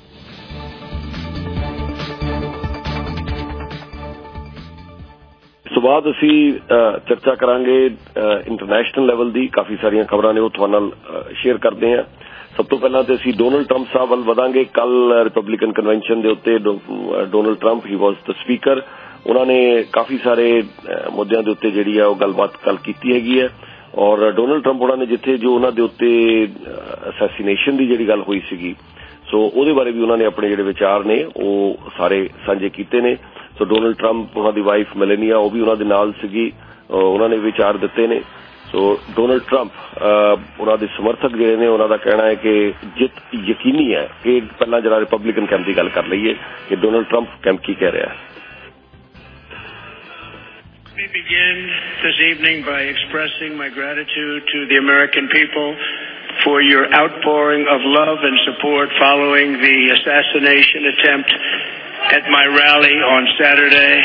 ਇਸ ਤੋਂ ਬਾਅਦ ਅਸੀਂ ਚਰਚਾ ਕਰਾਂਗੇ ਇੰਟਰਨੈਸ਼ਨਲ ਲੈਵਲ ਦੀ। ਕਾਫੀ ਸਾਰੀਆਂ ਖਬਰਾਂ ਨੇ ਉਹ ਤੁਹਾਡੇ ਨਾਲ ਸ਼ੇਅਰ ਕਰਦੇ ਹਾਂ। ਸਭ ਤੋਂ ਪਹਿਲਾਂ ਤੇ ਅਸੀਂ ਡੋਨਲਡ ਟਰੰਪ ਸਾਹਿਬ ਵੱਲ ਵਧਾਂਗੇ। ਕੱਲ ਰਿਪਬਲਿਕਨ ਕਨਵੈਨਸ਼ਨ ਦੇ ਉੱਤੇ Donald Trump he was the speaker, ਉਹਨਾਂ ਨੇ ਕਾਫੀ ਸਾਰੇ ਮੁੱਦਿਆਂ ਦੇ ਉੱਤੇ ਜਿਹੜੀ ਆ ਉਹ ਗੱਲਬਾਤ ਕੱਲ ਕੀਤੀ ਹੈਗੀ ਹੈ। ਔਰ ਡੋਨਲਡ ਟਰੰਪ ਉਹਨਾਂ ਨੇ ਜਿੱਥੇ ਜੋ ਉਹਨਾਂ ਦੇ ਉੱਤੇ ਅਸੈਸੀਨੇਸ਼ਨ ਦੀ ਜਿਹੜੀ ਗੱਲ ਹੋਈ ਸੀਗੀ, ਸੋ सो ਉਹਦੇ ਬਾਰੇ ਵੀ ਉਹਨਾਂ ਨੇ ਆਪਣੇ ਜਿਹੜੇ ਵਿਚਾਰ ਨੇ ਉਹ ਸਾਰੇ ਸਾਂਝੇ ਕੀਤੇ ਨੇ। ਸੋ ਡੋਨਲਡ ਟਰੰਪ ਉਹਨਾਂ ਦੀ ਵਾਈਫ ਮੈਲੇਨੀਆ ਉਹ ਵੀ ਉਹਨਾਂ ਦੇ ਨਾਲ ਸੀਗੀ, ਉਹਨਾਂ ਨੇ ਵਿਚਾਰ ਦਿੱਤੇ ਨੇ। ਸੋ ਡੋਨਲਡ ਟਰੰਪ ਉਹਨਾਂ ਦੇ ਸਮਰਥਕ ਜਿਹੜੇ ਨੇ ਉਹਨਾਂ ਦਾ ਕਹਿਣਾ ਹੈ ਕਿ ਜਿੱਤ ਯਕੀਨੀ ਹੈ। ਕਿ ਪਹਿਲਾਂ ਜਿਹੜਾ ਰਿਪਬਲਿਕਨ ਕੈਂਪ ਦੀ ਗੱਲ ਕਰ ਲਈਏ ਕਿ ਡੋਨਲਡ ਟਰੰਪ ਕੈਂਪ ਕੀ ਕਹਿ ਰਿਹਾ ਹੈ। Let me begin this evening by expressing my gratitude to the American people for your outpouring of love and support following the assassination attempt at my rally on Saturday.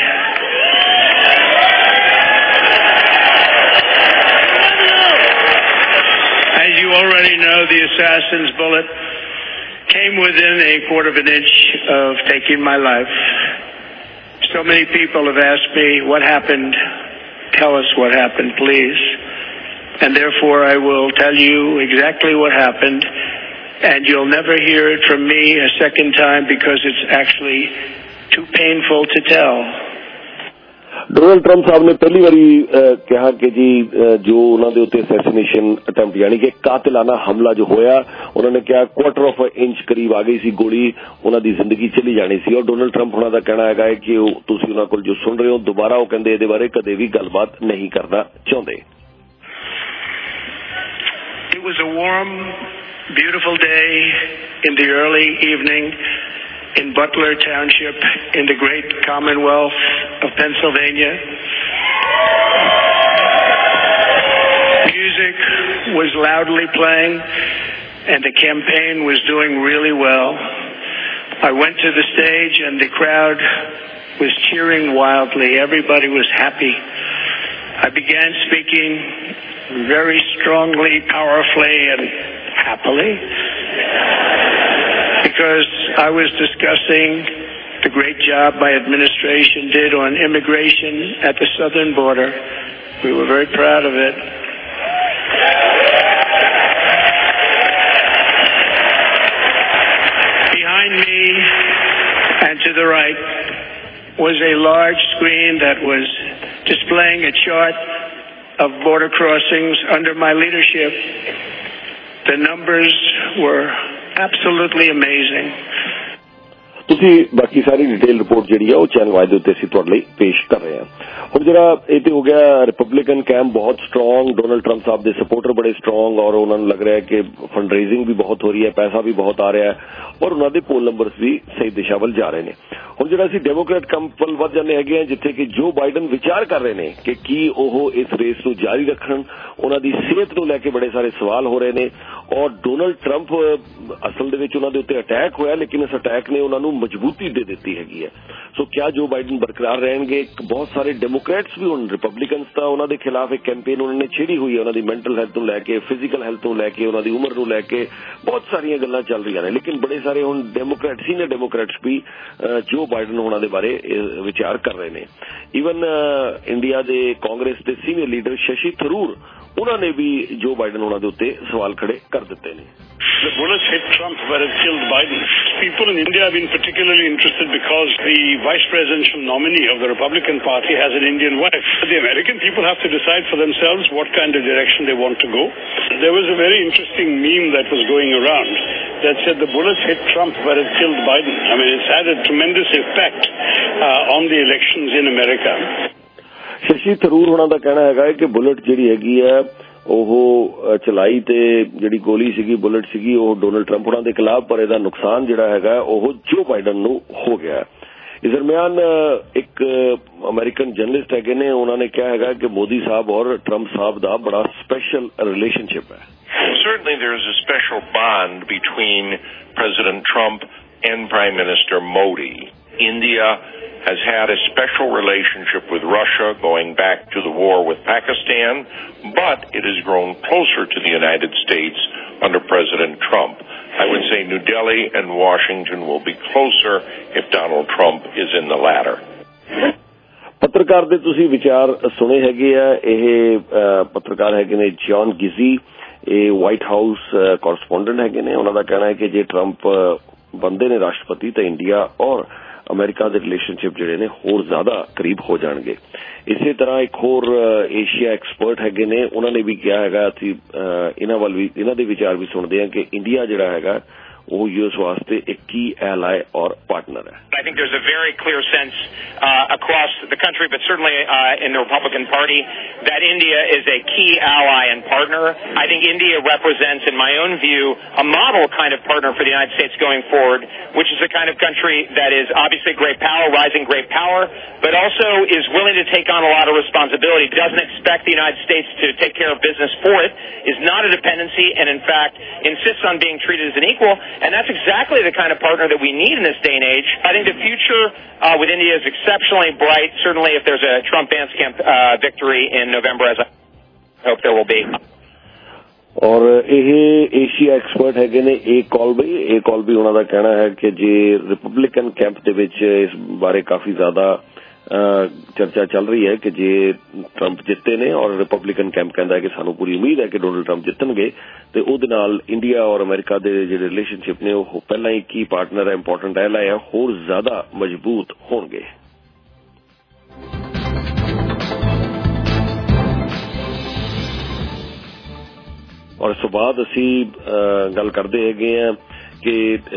As you already know, the assassin's bullet came within a quarter of an inch of taking my life. So many people have asked me, what happened? Tell us what happened, please. And therefore I will tell you exactly what happened, and you'll never hear it from me a second time because it's actually too painful to tell. Donald Trump sahib ਨੇ ਪਹਿਲੀ ਵਾਰੀ ਕਿਹਾ ਕਿ ਜੀ ਜੋ ਉਹਨਾਂ ਦੇ ਉੱਤੇ ਅਸੈਸੀਨੇਸ਼ਨ ਅਟੈਂਪਟ ਯਾਨੀ ਕਿ ਕਾਤਿਲਾਨਾ ਹਮਲਾ ਜੋ ਹੋਇਆ, ਉਹਨਾਂ ਨੇ ਕਿਹਾ ਕੁਆਟਰ ਆਫ ਇੰਚ ਕਰੀਬ ਆ ਗਈ ਸੀ ਗੋਲੀ, ਉਹਨਾਂ ਦੀ ਜ਼ਿੰਦਗੀ ਚਲੀ ਜਾਣੀ ਸੀ। ਔਰ ਡੋਨਲਡ ਟਰੰਪ ਉਹਨਾਂ ਦਾ ਕਹਿਣਾ ਹੈਗਾ ਹੈ ਕਿ ਤੁਸੀਂ ਉਹਨਾਂ ਕੋਲ ਜੋ ਸੁਣ ਰਹੇ ਹੋ ਦੁਬਾਰਾ ਉਹ ਕਹਿੰਦੇ ਇਹਦੇ ਬਾਰੇ ਕਦੇ ਵੀ ਗੱਲਬਾਤ ਨਹੀਂ ਕਰਨਾ ਚਾਹੁੰਦੇ। It was a warm, beautiful day in the early evening in Butler Township in the great Commonwealth of Pennsylvania. Music was loudly playing and the campaign was doing really well. I went to the stage and the crowd was cheering wildly. Everybody was happy. I began speaking very strongly, powerfully, and happily, because I was discussing the great job my administration did on immigration at the southern border. We were very proud of it. Behind me and to the right was a large screen that was displaying a chart of border crossings under my leadership. The numbers were absolutely amazing. ਤੁਸੀਂ ਬਾਕੀ ਸਾਰੀ detail report ਜਿਹੜੀ ਹੈ ਉਹ channel wise ਦੇ ਉੱਤੇ ਅਸੀਂ ਤੁਹਾਡੇ ਲਈ ਪੇਸ਼ ਕਰ ਰਹੇ ਹਾਂ। ਹੁਣ ਜਿਹੜਾ ਇਹ ਤੇ ਹੋ ਗਿਆ ਰਿਪਬਲਿਕਨ ਕੈਂਪ ਬਹੁਤ ਸਟਰੋਂਗ, ਡੋਨਲਡ ਟਰੰਪ ਸਾਹਿਬ ਦੇ ਸਪੋਰਟਰ ਬੜੇ ਸਟਰੋਂਗ ਔਰ ਉਹਨਾਂ ਨੂੰ ਲੱਗ ਰਿਹਾ ਹੈ ਕਿ ਫੰਡ ਰੇਜ਼ਿੰਗ ਵੀ ਬਹੁਤ ਹੋ ਰਹੀ ਹੈ, ਪੈਸਾ ਵੀ ਬਹੁਤ ਆ ਰਿਹਾ ਹੈ ਔਰ ਉਹਨਾਂ ਦੇ ਪੋਲ ਨੰਬਰਸ ਵੀ ਸਹੀ ਦਿਸ਼ਾ ਵੱਲ ਜਾ ਰਹੇ ਨੇ। ਹੁਣ ਜਿਹੜਾ ਅਸੀਂ ਡੈਮੋਕ੍ਰੇਟ ਕੈਂਪ ਵੱਲ ਵੱਧ ਜਾਂਦੇ ਹੈਗੇ ਹਾਂ ਜਿੱਥੇ ਕਿ ਜੋ ਬਾਈਡਨ ਵਿਚਾਰ ਕਰ ਰਹੇ ਨੇ ਕਿ ਕੀ ਉਹ ਇਸ ਰੇਸ ਨੂੰ ਜਾਰੀ ਰੱਖਣ, ਉਹਨਾਂ ਦੀ ਸਿਹਤ ਨੂੰ ਲੈ ਕੇ ਬੜੇ ਸਾਰੇ ਸਵਾਲ ਹੋ ਰਹੇ ਨੇ ਔਰ ਡੋਨਲਡ ਟਰੰਪ ਅਸਲ ਦੇ ਵਿੱਚ ਉਹਨਾਂ ਦੇ ਉੱਤੇ ਅਟੈਕ ਹੋਇਆ ਲੇਕਿਨ ਇਸ ਅਟੈਕ ਨੇ ਉਹਨਾਂ ਨੂੰ ਮਜ਼ਬੂਤੀ ਦੇ ਦਿੱਤੀ ਹੈਗੀ ਹੈ। ਸੋ ਕਿਆ ਜੋ ਬਾਈਡਨ ਬਰਕਰਾਰ ਰਹਿਣਗੇ? ਬਹੁਤ ਸਾਰੇ ਡੈਮੋਕ੍ਰੇਟਸ ਵੀ ਹੁਣ ਰਿਪਬਲਿਕਨਸ ਤਾਂ ਉਹਨਾਂ ਦੇ ਖਿਲਾਫ ਇੱਕ ਕੈਂਪੇਨ ਉਹਨਾਂ ਨੇ ਛੇੜੀ ਹੋਈ ਹੈ, ਉਹਨਾਂ ਦੀ ਮੈਂਟਲ ਹੈਲਥ ਨੂੰ ਲੈ ਕੇ, ਫਿਜ਼ੀਕਲ ਹੈਲਥ ਨੂੰ ਲੈ ਕੇ, ਉਹਨਾਂ ਦੀ ਉਮਰ ਨੂੰ ਲੈ ਕੇ ਬਹੁਤ ਸਾਰੀਆਂ ਗੱਲਾਂ ਚੱਲ ਰਹੀਆਂ ਨੇ। ਲੇਕਿਨ ਬੜੇ ਸਾਰੇ ਹੁਣ ਡੈਮੋਕ੍ਰੇਟ ਸੀਨੀਅਰ ਡੈਮੋਕ੍ਰੇਟਸ ਵੀ ਜੋ ਬਾਈਡਨ ਉਹਨਾਂ ਦੇ ਬਾਰੇ ਵਿਚਾਰ ਕਰ ਰਹੇ ਨੇ। ਈਵਨ ਇੰਡੀਆ ਦੇ ਕਾਂਗਰਸ ਦੇ ਸੀਨੀਅਰ ਲੀਡਰ ਸ਼ਸ਼ੀ ਥਰੂਰ ਉਹਨਾਂ ਨੇ ਵੀ ਜੋ ਬਾਈਡਨ ਉਹਨਾਂ ਦੇ ਉੱਤੇ ਸਵਾਲ ਖੜੇ ਕਰ ਦਿੱਤੇ ਨੇ। The bullets hit Trump where it killed Biden. People in India have been particularly interested because the vice presidential nominee of the Republican Party has an Indian wife. The American people have to decide for themselves what kind of direction they want to go. There was a very interesting meme that was going around that said the bullets hit Trump where it killed Biden. I mean, it's had a tremendous effect on the elections in America. Shashi Tharoor ਉਹਨਾਂ ਦਾ ਕਹਿਣਾ ਹੈਗਾ ਕਿ bullet ਜਿਹੜੀ ਹੈਗੀ ਹੈ ਉਹ ਚਲਾਈ ਤੇ ਜਿਹੜੀ ਗੋਲੀ ਸੀਗੀ ਬੁਲਟ ਸੀਗੀ ਉਹ ਡੋਨਲਡ ਟਰੰਪ ਉਹਨਾਂ ਦੇ ਖਿਲਾਫ, ਪਰ ਇਹਦਾ ਨੁਕਸਾਨ ਜਿਹੜਾ ਹੈਗਾ ਉਹ ਜੋ ਬਾਈਡਨ ਨੂੰ ਹੋ ਗਿਆ। ਇਸ ਦਰਮਿਆਨ ਇੱਕ ਅਮਰੀਕਨ ਜਰਨਲਿਸਟ ਹੈਗੇ ਨੇ, ਉਹਨਾਂ ਨੇ ਕਿਹਾ ਹੈਗਾ ਕਿ ਮੋਦੀ ਸਾਹਿਬ ਔਰ ਟਰੰਪ ਸਾਹਿਬ ਦਾ ਬੜਾ ਸਪੈਸ਼ਲ ਰਿਲੇਸ਼ਨਸ਼ਿਪ ਹੈ। Certainly there is a special bond between President Trump and Prime Minister Modi. India has had a special relationship with Russia going back to the war with Pakistan, but it has grown closer to the United States under President Trump. I would say New Delhi and Washington will be closer if Donald Trump is in the latter. ਪੱਤਰਕਾਰ ਦੇ ਤੁਸੀਂ ਵਿਚਾਰ ਸੁਣੇ ਹੈਗੇ ਆ। ਇਹ ਪੱਤਰਕਾਰ ਹੈਗੇ ਨੇ ਜੌਨ ਗਿਜ਼ੀ, ਇਹ ਵਾਈਟ ਹਾਊਸ ਕੋਰਸਪੋਂਡੈਂਟ ਹੈਗੇ ਨੇ। ਉਹਨਾਂ ਦਾ ਕਹਿਣਾ ਹੈ ਕਿ ਜੇ ਟਰੰਪ ਬਣਦੇ ਨੇ ਰਾਸ਼ਟਰਪਤੀ ਤਾਂ ਇੰਡੀਆ ਔਰ ਅਮਰੀਕਾ ਦੇ ਰਿਲੇਸ਼ਨਸ਼ਿਪ ਜਿਹੜੇ ਨੇ ਹੋਰ ਜ਼ਿਆਦਾ ਕਰੀਬ ਹੋ ਜਾਣਗੇ। ਇਸੇ ਤਰ੍ਹਾਂ ਇੱਕ ਹੋਰ ਏਸ਼ੀਆ ਐਕਸਪਰਟ ਹੈਗੇ ਨੇ, ਉਹਨਾਂ ਨੇ ਵੀ ਕਿਹਾ ਹੈਗਾ ਅਸੀਂ ਇਹਨਾਂ ਵੱਲ ਵੀ ਇਹਨਾਂ ਦੇ ਵਿਚਾਰ ਵੀ ਸੁਣਦੇ ਹਾਂ ਕਿ ਇੰਡੀਆ ਜਿਹੜਾ ਹੈਗਾ ਉਹ यूएस वास्ते एक की एलाय और पार्टनर है. I think there's a very clear sense across the country, but certainly in the Republican Party, that India is a key ally and partner. I think India represents, in my own view, a model kind of partner for the United States going forward, which is the kind of country that is obviously great power, rising great power, but also is willing to take on a lot of responsibility, doesn't expect the United States to take care of business for it, is not a dependency, and in fact insists on being treated as an equal. And that's exactly the kind of partner that we need in this day and age. I think the future with India is exceptionally bright, certainly if there's a Trump-Vance camp victory in November, as I hope there will be. और ਇਹ Asia expert ਹੈਗੇ ਨੇ ਇਹ ਕੌਲਬੀ ਉਹਨਾਂ ਦਾ ਕਹਿਣਾ ਹੈ ਕਿ ਜੇ ਰਿਪਬਲਿਕਨ ਕੈਂਪ ਦੇ ਵਿੱਚ ਇਸ ਬਾਰੇ ਕਾਫੀ ਜ਼ਿਆਦਾ ਚਰਚਾ ਚੱਲ ਰਹੀ ਹੈ ਕਿ ਜੇ ਟਰੰਪ ਜਿੱਤੇ ਨੇ ਔਰ ਰਿਪਬਲਿਕਨ ਕੈਂਪ ਕਹਿੰਦਾ ਹੈ ਕਿ ਸਾਨੂੰ ਪੂਰੀ ਉਮੀਦ ਹੈ ਕਿ ਡੋਨਲਡ ਟਰੰਪ ਜਿੱਤਣਗੇ ਤੇ ਉਹਦੇ ਨਾਲ ਇੰਡੀਆ ਔਰ ਅਮਰੀਕਾ ਦੇ ਜਿਹੜੇ ਰਿਲੇਸ਼ਨਸ਼ਿਪ ਨੇ ਉਹ ਪਹਿਲਾਂ ਹੀ ਕੀ ਪਾਰਟਨਰ ਹੈ ਇੰਪੋਰਟੈਂਟ ਐਲਾਈ ਹੈ ਹੋਰ ਜ਼ਿਆਦਾ ਮਜ਼ਬੂਤ ਹੋਣਗੇ. ਔਰ ਇਸ ਤੋਂ ਬਾਅਦ ਅਸੀਂ ਗੱਲ ਕਰਦੇ ਹੈਗੇ ਆ ਕਿ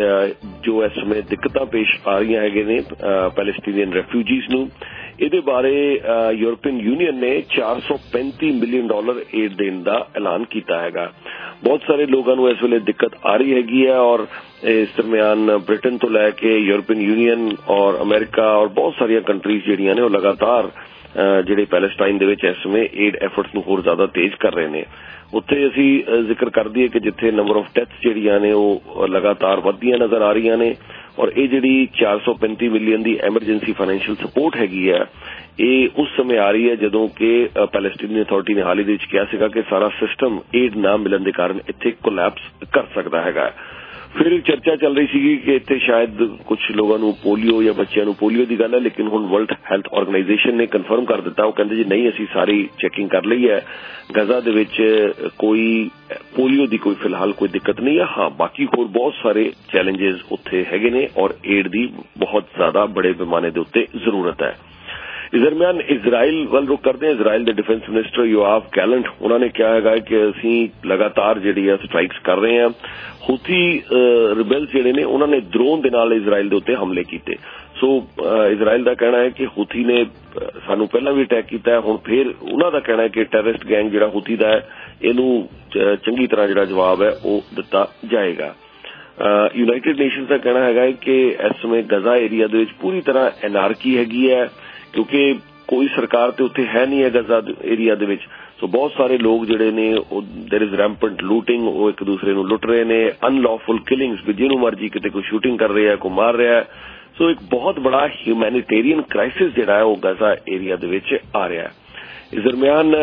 ਜੋ ਇਸ ਸਮੇਂ ਦਿੱਕਤਾਂ ਪੇਸ਼ ਆ ਰਹੀਆਂ ਹੈਗੇ ਨੇ ਪੈਲਸਟੀਨੀਅਨ ਰੈਫਿਊਜੀਜ਼ ਨੂੰ ਇਹਦੇ ਬਾਰੇ ਯੂਰਪੀਅਨ ਯੂਨੀਅਨ ਨੇ $435 ਮਿਲੀਅਨ ਏਡ ਦੇਣ ਦਾ ਐਲਾਨ ਕੀਤਾ ਹੈਗਾ. ਬਹੁਤ ਸਾਰੇ ਲੋਕਾਂ ਨੂੰ ਇਸ ਵੇਲੇ ਦਿੱਕਤ ਆ ਰਹੀ ਹੈਗੀ ਹੈ ਔਰ ਇਸ ਦਰਮਿਆਨ ਬ੍ਰਿਟਨ ਤੋਂ ਲੈ ਕੇ ਯੂਰਪੀਅਨ ਯੂਨੀਅਨ ਔਰ ਅਮਰੀਕਾ ਔਰ ਬਹੁਤ ਸਾਰੀਆਂ ਕੰਟਰੀਜ਼ ਜਿਹੜੀਆਂ ਨੇ ਉਹ ਲਗਾਤਾਰ ਜਿਹੜੇ ਪੈਲਸਟਾਈਨ ਦੇ ਵਿੱਚ ਇਸ ਸਮੇਂ ਏਡ ਐਫਰਟਸ ਨੂੰ ਹੋਰ ਜ਼ਿਆਦਾ ਤੇਜ਼ ਕਰ ਰਹੇ ਨੇ. ਉੱਥੇ ਅਸੀਂ ਜ਼ਿਕਰ ਕਰ ਦਈਏ ਕਿ ਜਿੱਥੇ ਨੰਬਰ ਆਫ ਡੈਥਸ ਜਿਹੜੀਆਂ ਨੇ ਉਹ ਲਗਾਤਾਰ ਵੱਧਦੀਆਂ ਨਜ਼ਰ ਆ ਰਹੀਆਂ ਨੇ ਔਰ ਇਹ ਜਿਹੜੀ 435 ਮਿਲੀਅਨ ਦੀ ਐਮਰਜੈਂਸੀ ਫਾਈਨੈਂਸ਼ੀਅਲ ਸਪੋਰਟ ਹੈਗੀ ਹੈ ਇਹ ਉਸ ਸਮੇਂ ਆ ਰਹੀ ਹੈ ਜਦੋਂ ਕਿ ਪੈਲਸਟੀਨੀਅਨ ਅਥਾਰਟੀ ਨੇ ਹਾਲ ਹੀ ਦੇ ਵਿੱਚ ਕਿਹਾ ਸੀਗਾ ਕਿ ਸਾਰਾ ਸਿਸਟਮ ਏਡ ਨਾ ਮਿਲਣ ਦੇ ਕਾਰਨ ਇੱਥੇ ਕੋਲੈਪਸ ਕਰ ਸਕਦਾ ਹੈਗਾ. ਫਿਰ ਚਰਚਾ ਚੱਲ ਰਹੀ ਸੀਗੀ ਕਿ ਇੱਥੇ ਸ਼ਾਇਦ ਕੁਝ ਲੋਕਾਂ ਨੂੰ ਪੋਲੀਓ ਜਾਂ ਬੱਚਿਆਂ ਨੂੰ ਪੋਲੀਓ ਦੀ ਗੱਲ ਹੈ ਲੇਕਿਨ ਹੁਣ ਵਰਲਡ ਹੈਲਥ ਆਰਗੇਨਾਈਜੇਸ਼ਨ ਨੇ ਕਨਫਰਮ ਕਰ ਦਿੱਤਾ ਉਹ ਕਹਿੰਦੇ ਜੀ ਨਹੀਂ ਅਸੀਂ ਸਾਰੀ ਚੈਕਿੰਗ ਕਰ ਲਈ ਹੈ ਗਜ਼ਾ ਦੇ ਵਿੱਚ ਕੋਈ ਪੋਲੀਓ ਦੀ ਕੋਈ ਫਿਲਹਾਲ ਕੋਈ ਦਿੱਕਤ ਨਹੀਂ ਹੈ. ਹਾਂ ਬਾਕੀ ਹੋਰ ਬਹੁਤ ਸਾਰੇ ਚੈਲੰਜਸ ਉੱਥੇ ਹੈਗੇ ਨੇ ਔਰ ਏਡ ਦੀ ਬਹੁਤ ਜ਼ਿਆਦਾ ਬੜੇ ਪੈਮਾਨੇ ਦੇ ਉੱਤੇ ਜ਼ਰੂਰਤ ਹੈ. ਇਸ ਦਰਮਿਆਨ ਇਜ਼ਰਾਈਲ ਵੱਲ ਰੁਕ ਕਰਦੇ ਹਾਂ. ਇਜ਼ਰਾਈਲ ਦੇ ਡਿਫੈਂਸ ਮਿਨਿਸਟਰ ਯੋਆਵ ਗੈਲੈਂਟ ਉਹਨਾਂ ਨੇ ਕਿਹਾ ਹੈਗਾ ਕਿ ਅਸੀਂ ਲਗਾਤਾਰ ਜਿਹੜੀ ਆ ਸਟ੍ਰਾਈਕਸ ਕਰ ਰਹੇ ਹਾਂ. ਹੂਥੀ ਰਿਬੈਲਸ ਜਿਹੜੇ ਨੇ ਉਹਨਾਂ ਨੇ ਡਰੋਨ ਦੇ ਨਾਲ ਇਜ਼ਰਾਈਲ ਦੇ ਉੱਤੇ ਹਮਲੇ ਕੀਤੇ. ਸੋ ਇਜ਼ਰਾਈਲ ਦਾ ਕਹਿਣਾ ਹੈ ਕਿ ਹੂਥੀ ਨੇ ਸਾਨੂੰ ਪਹਿਲਾਂ ਵੀ ਅਟੈਕ ਕੀਤਾ ਹੁਣ ਫਿਰ ਉਹਨਾਂ ਦਾ ਕਹਿਣਾ ਹੈ ਕਿ ਟੈਰਰਿਸਟ ਗੈਂਗ ਜਿਹੜਾ ਹੂਥੀ ਦਾ ਹੈ ਇਹਨੂੰ ਚੰਗੀ ਤਰ੍ਹਾਂ ਜਿਹੜਾ ਜਵਾਬ ਹੈ ਉਹ ਦਿੱਤਾ ਜਾਏਗਾ. ਯੂਨਾਈਟਿਡ ਨੇਸ਼ਨਸ ਦਾ ਕਹਿਣਾ ਹੈਗਾ ਕਿ ਇਸ ਸਮੇਂ ਗਜ਼ਾ ਏਰੀਆ ਦੇ ਵਿੱਚ ਪੂਰੀ ਤਰ੍ਹਾਂ ਐਨਾਰਕੀ ਹੈਗੀ ਹੈ ਕਿਉਂਕਿ ਕੋਈ ਸਰਕਾਰ ਤੇ ਉੱਥੇ ਹੈ ਨਹੀਂ ਹੈ ਗਜ਼ਾ ਏਰੀਆ ਦੇ ਵਿੱਚ. ਸੋ ਬਹੁਤ ਸਾਰੇ ਲੋਕ ਜਿਹੜੇ ਨੇ ਉਹ ਦੇਰ ਇਜ਼ ਰੈਂਪੈਂਟ ਲੂਟਿੰਗ ਉਹ ਇੱਕ ਦੂਸਰੇ ਨੂੰ ਲੁੱਟ ਰਹੇ ਨੇ ਅਨਲੌਫੁਲ ਕਿਲਿੰਗਸ ਵੀ ਜਿਹਨੂੰ ਮਰਜੀ ਕਿਤੇ ਕੋਈ ਸ਼ੂਟਿੰਗ ਕਰ ਰਿਹਾ ਕੋਈ ਮਾਰ ਰਿਹਾ. ਸੋ ਇੱਕ ਬਹੁਤ ਬੜਾ ਹਿਊਮੈਨਿਟੇਰੀਅਨ ਕ੍ਰਾਈਸਿਸ ਜਿਹੜਾ ਹੈ ਉਹ ਗਜ਼ਾ ਏਰੀਆ ਦੇ ਵਿੱਚ ਆ ਰਿਹਾ ਹੈ. ਇਸ ਦਰਮਿਆਨ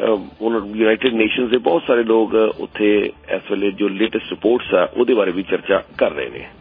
ਯੂਨਾਈਟਿਡ ਨੇਸ਼ਨਸ ਦੇ ਬਹੁਤ ਸਾਰੇ ਲੋਕ ਉੱਥੇ ਇਸ ਵੇਲੇ ਜੋ ਲੇਟੈਸਟ ਰਿਪੋਰਟਸ ਆ ਉਹਦੇ ਬਾਰੇ ਵੀ ਚਰਚਾ ਕਰ ਰਹੇ ਨੇ.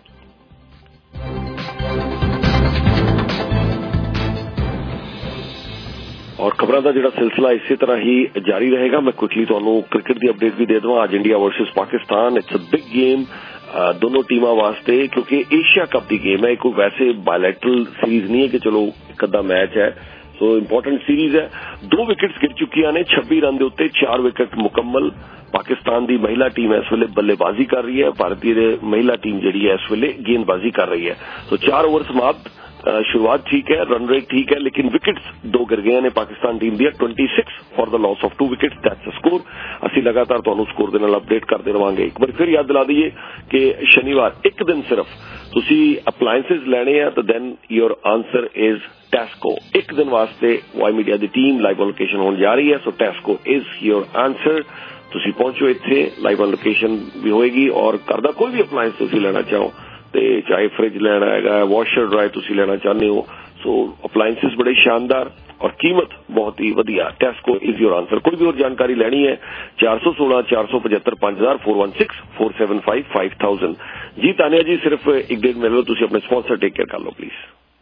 ਔਰ ਖਬਰਾਂ ਦਾ ਜਿਹੜਾ ਸਿਲਸਿਲਾ ਇਸੇ ਤਰ੍ਹਾਂ ਹੀ ਜਾਰੀ ਰਹੇਗਾ. ਮੈਂ ਕੁਇਕਲੀ ਤੁਹਾਨੂੰ ਕ੍ਰਿਕਟ ਦੀ ਅਪਡੇਟ ਵੀ ਦੇ ਦਵਾਂ. ਅੱਜ India versus Pakistan it's a big game ਦੋਨੋਂ ਟੀਮਾਂ ਵਾਸਤੇ ਕਿਉਂਕਿ ਏਸ਼ੀਆ ਕੱਪ ਦੀ ਗੇਮ ਹੈ. ਕੋਈ ਵੈਸੇ ਬਾਇਲੈਟਰਲ ਸੀਰੀਜ਼ ਨਹੀਂ ਹੈ ਕਿ ਚਲੋ ਇੱਕ ਅੱਧਾ ਮੈਚ ਹੈ. ਸੋ ਇੰਪੋਰਟੈਂਟ ਸੀਰੀਜ਼ ਹੈ. 2 ਵਿਕਟਸ ਗਿਰ ਚੁੱਕੀਆਂ ਨੇ 26 ਰਨ ਦੇ ਉੱਤੇ 4 ਵਿਕਟ ਮੁਕੰਮਲ. ਪਾਕਿਸਤਾਨ ਦੀ ਮਹਿਲਾ ਟੀਮ ਇਸ ਵੇਲੇ ਬੱਲੇਬਾਜ਼ੀ ਕਰ ਰਹੀ ਹੈ. ਭਾਰਤੀ ਦੀ ਮਹਿਲਾ ਟੀਮ ਜਿਹੜੀ ਹੈ ਇਸ ਵੇਲੇ ਗੇਂਦਬਾਜ਼ੀ ਕਰ ਰਹੀ ਹੈ. ਸੋ 4 ਓਵਰ ਸਮਾਪਤ. शुरुआत ठीक है रन रेट ठीक है लेकिन विकेट्स 2 गिर गए ने पाकिस्तान टीम दी 26 for the loss of 2 wickets that's the score. ਅਸੀਂ लगातार ਤੁਹਾਨੂੰ ਸਕੋਰ ਦੇ ਨਾਲ ਅਪਡੇਟ ਕਰਦੇ ਰਵਾਂਗੇ. ਇੱਕ ਵਾਰ ਫਿਰ ਯਾਦ ਦਿਲਾ ਦਈਏ ਕਿ ਸ਼ਨੀਵਾਰ ਇੱਕ ਦਿਨ ਸਿਰਫ ਤੁਸੀਂ ਅਪਲਾਈਐਂਸਸ ਲੈਣੇ ਆ ਤਾਂ then your answer is Tesco. ਇੱਕ ਦਿਨ ਵਾਸਤੇ ਵਾਈ ਮੀਡੀਆ ਦੀ ਟੀਮ ਲਾਈਵ ਔਨ ਲੋਕੇਸ਼ਨ ਹੋਣ ਜਾ ਰਹੀ ਹੈ. So Tesco is your answer. ਤੁਸੀਂ ਪਹੁੰਚੋ ਇੱਥੇ ਲਾਈਵ ਔਨ ਲੋਕੇਸ਼ਨ ਵੀ ਹੋਏਗੀ ਔਰ ਘਰ ਦਾ ਕੋਈ ਵੀ ਅਪਲਾਈਐਂਸ ਤੁਸੀਂ ਲੈਣਾ ਚਾਹੋ ਤੇ ਚਾਹੇ ਫ੍ਰਿਜ ਲੈਣਾ ਹੈਗਾ ਵਾਸ਼ਰ ਡਰਾਇਰ ਤੁਸੀਂ ਲੈਣਾ ਚਾਹੁੰਦੇ ਹੋ. ਸੋ ਅਪਲਾਈਐਂਸਿਸ ਬੜੇ ਸ਼ਾਨਦਾਰ ਔਰ ਕੀਮਤ ਬਹੁਤ ਹੀ ਵਧੀਆ. Tesco is your answer. ਕੋਈ ਵੀ ਹੋਰ ਜਾਣਕਾਰੀ ਲੈਣੀ ਹੈ 416 475 5000 416 475 5000. ਜੀ ਤਾਨੀਆ ਜੀ ਸਿਰਫ ਇੱਕ ਡੇਢ ਮਿੰਟ ਲਓ ਤੁਸੀਂ ਆਪਣੇ ਸਪਾਂਸਰ ਟੇਕ ਕੇਅਰ ਕਰ ਲਓ ਪਲੀਜ਼.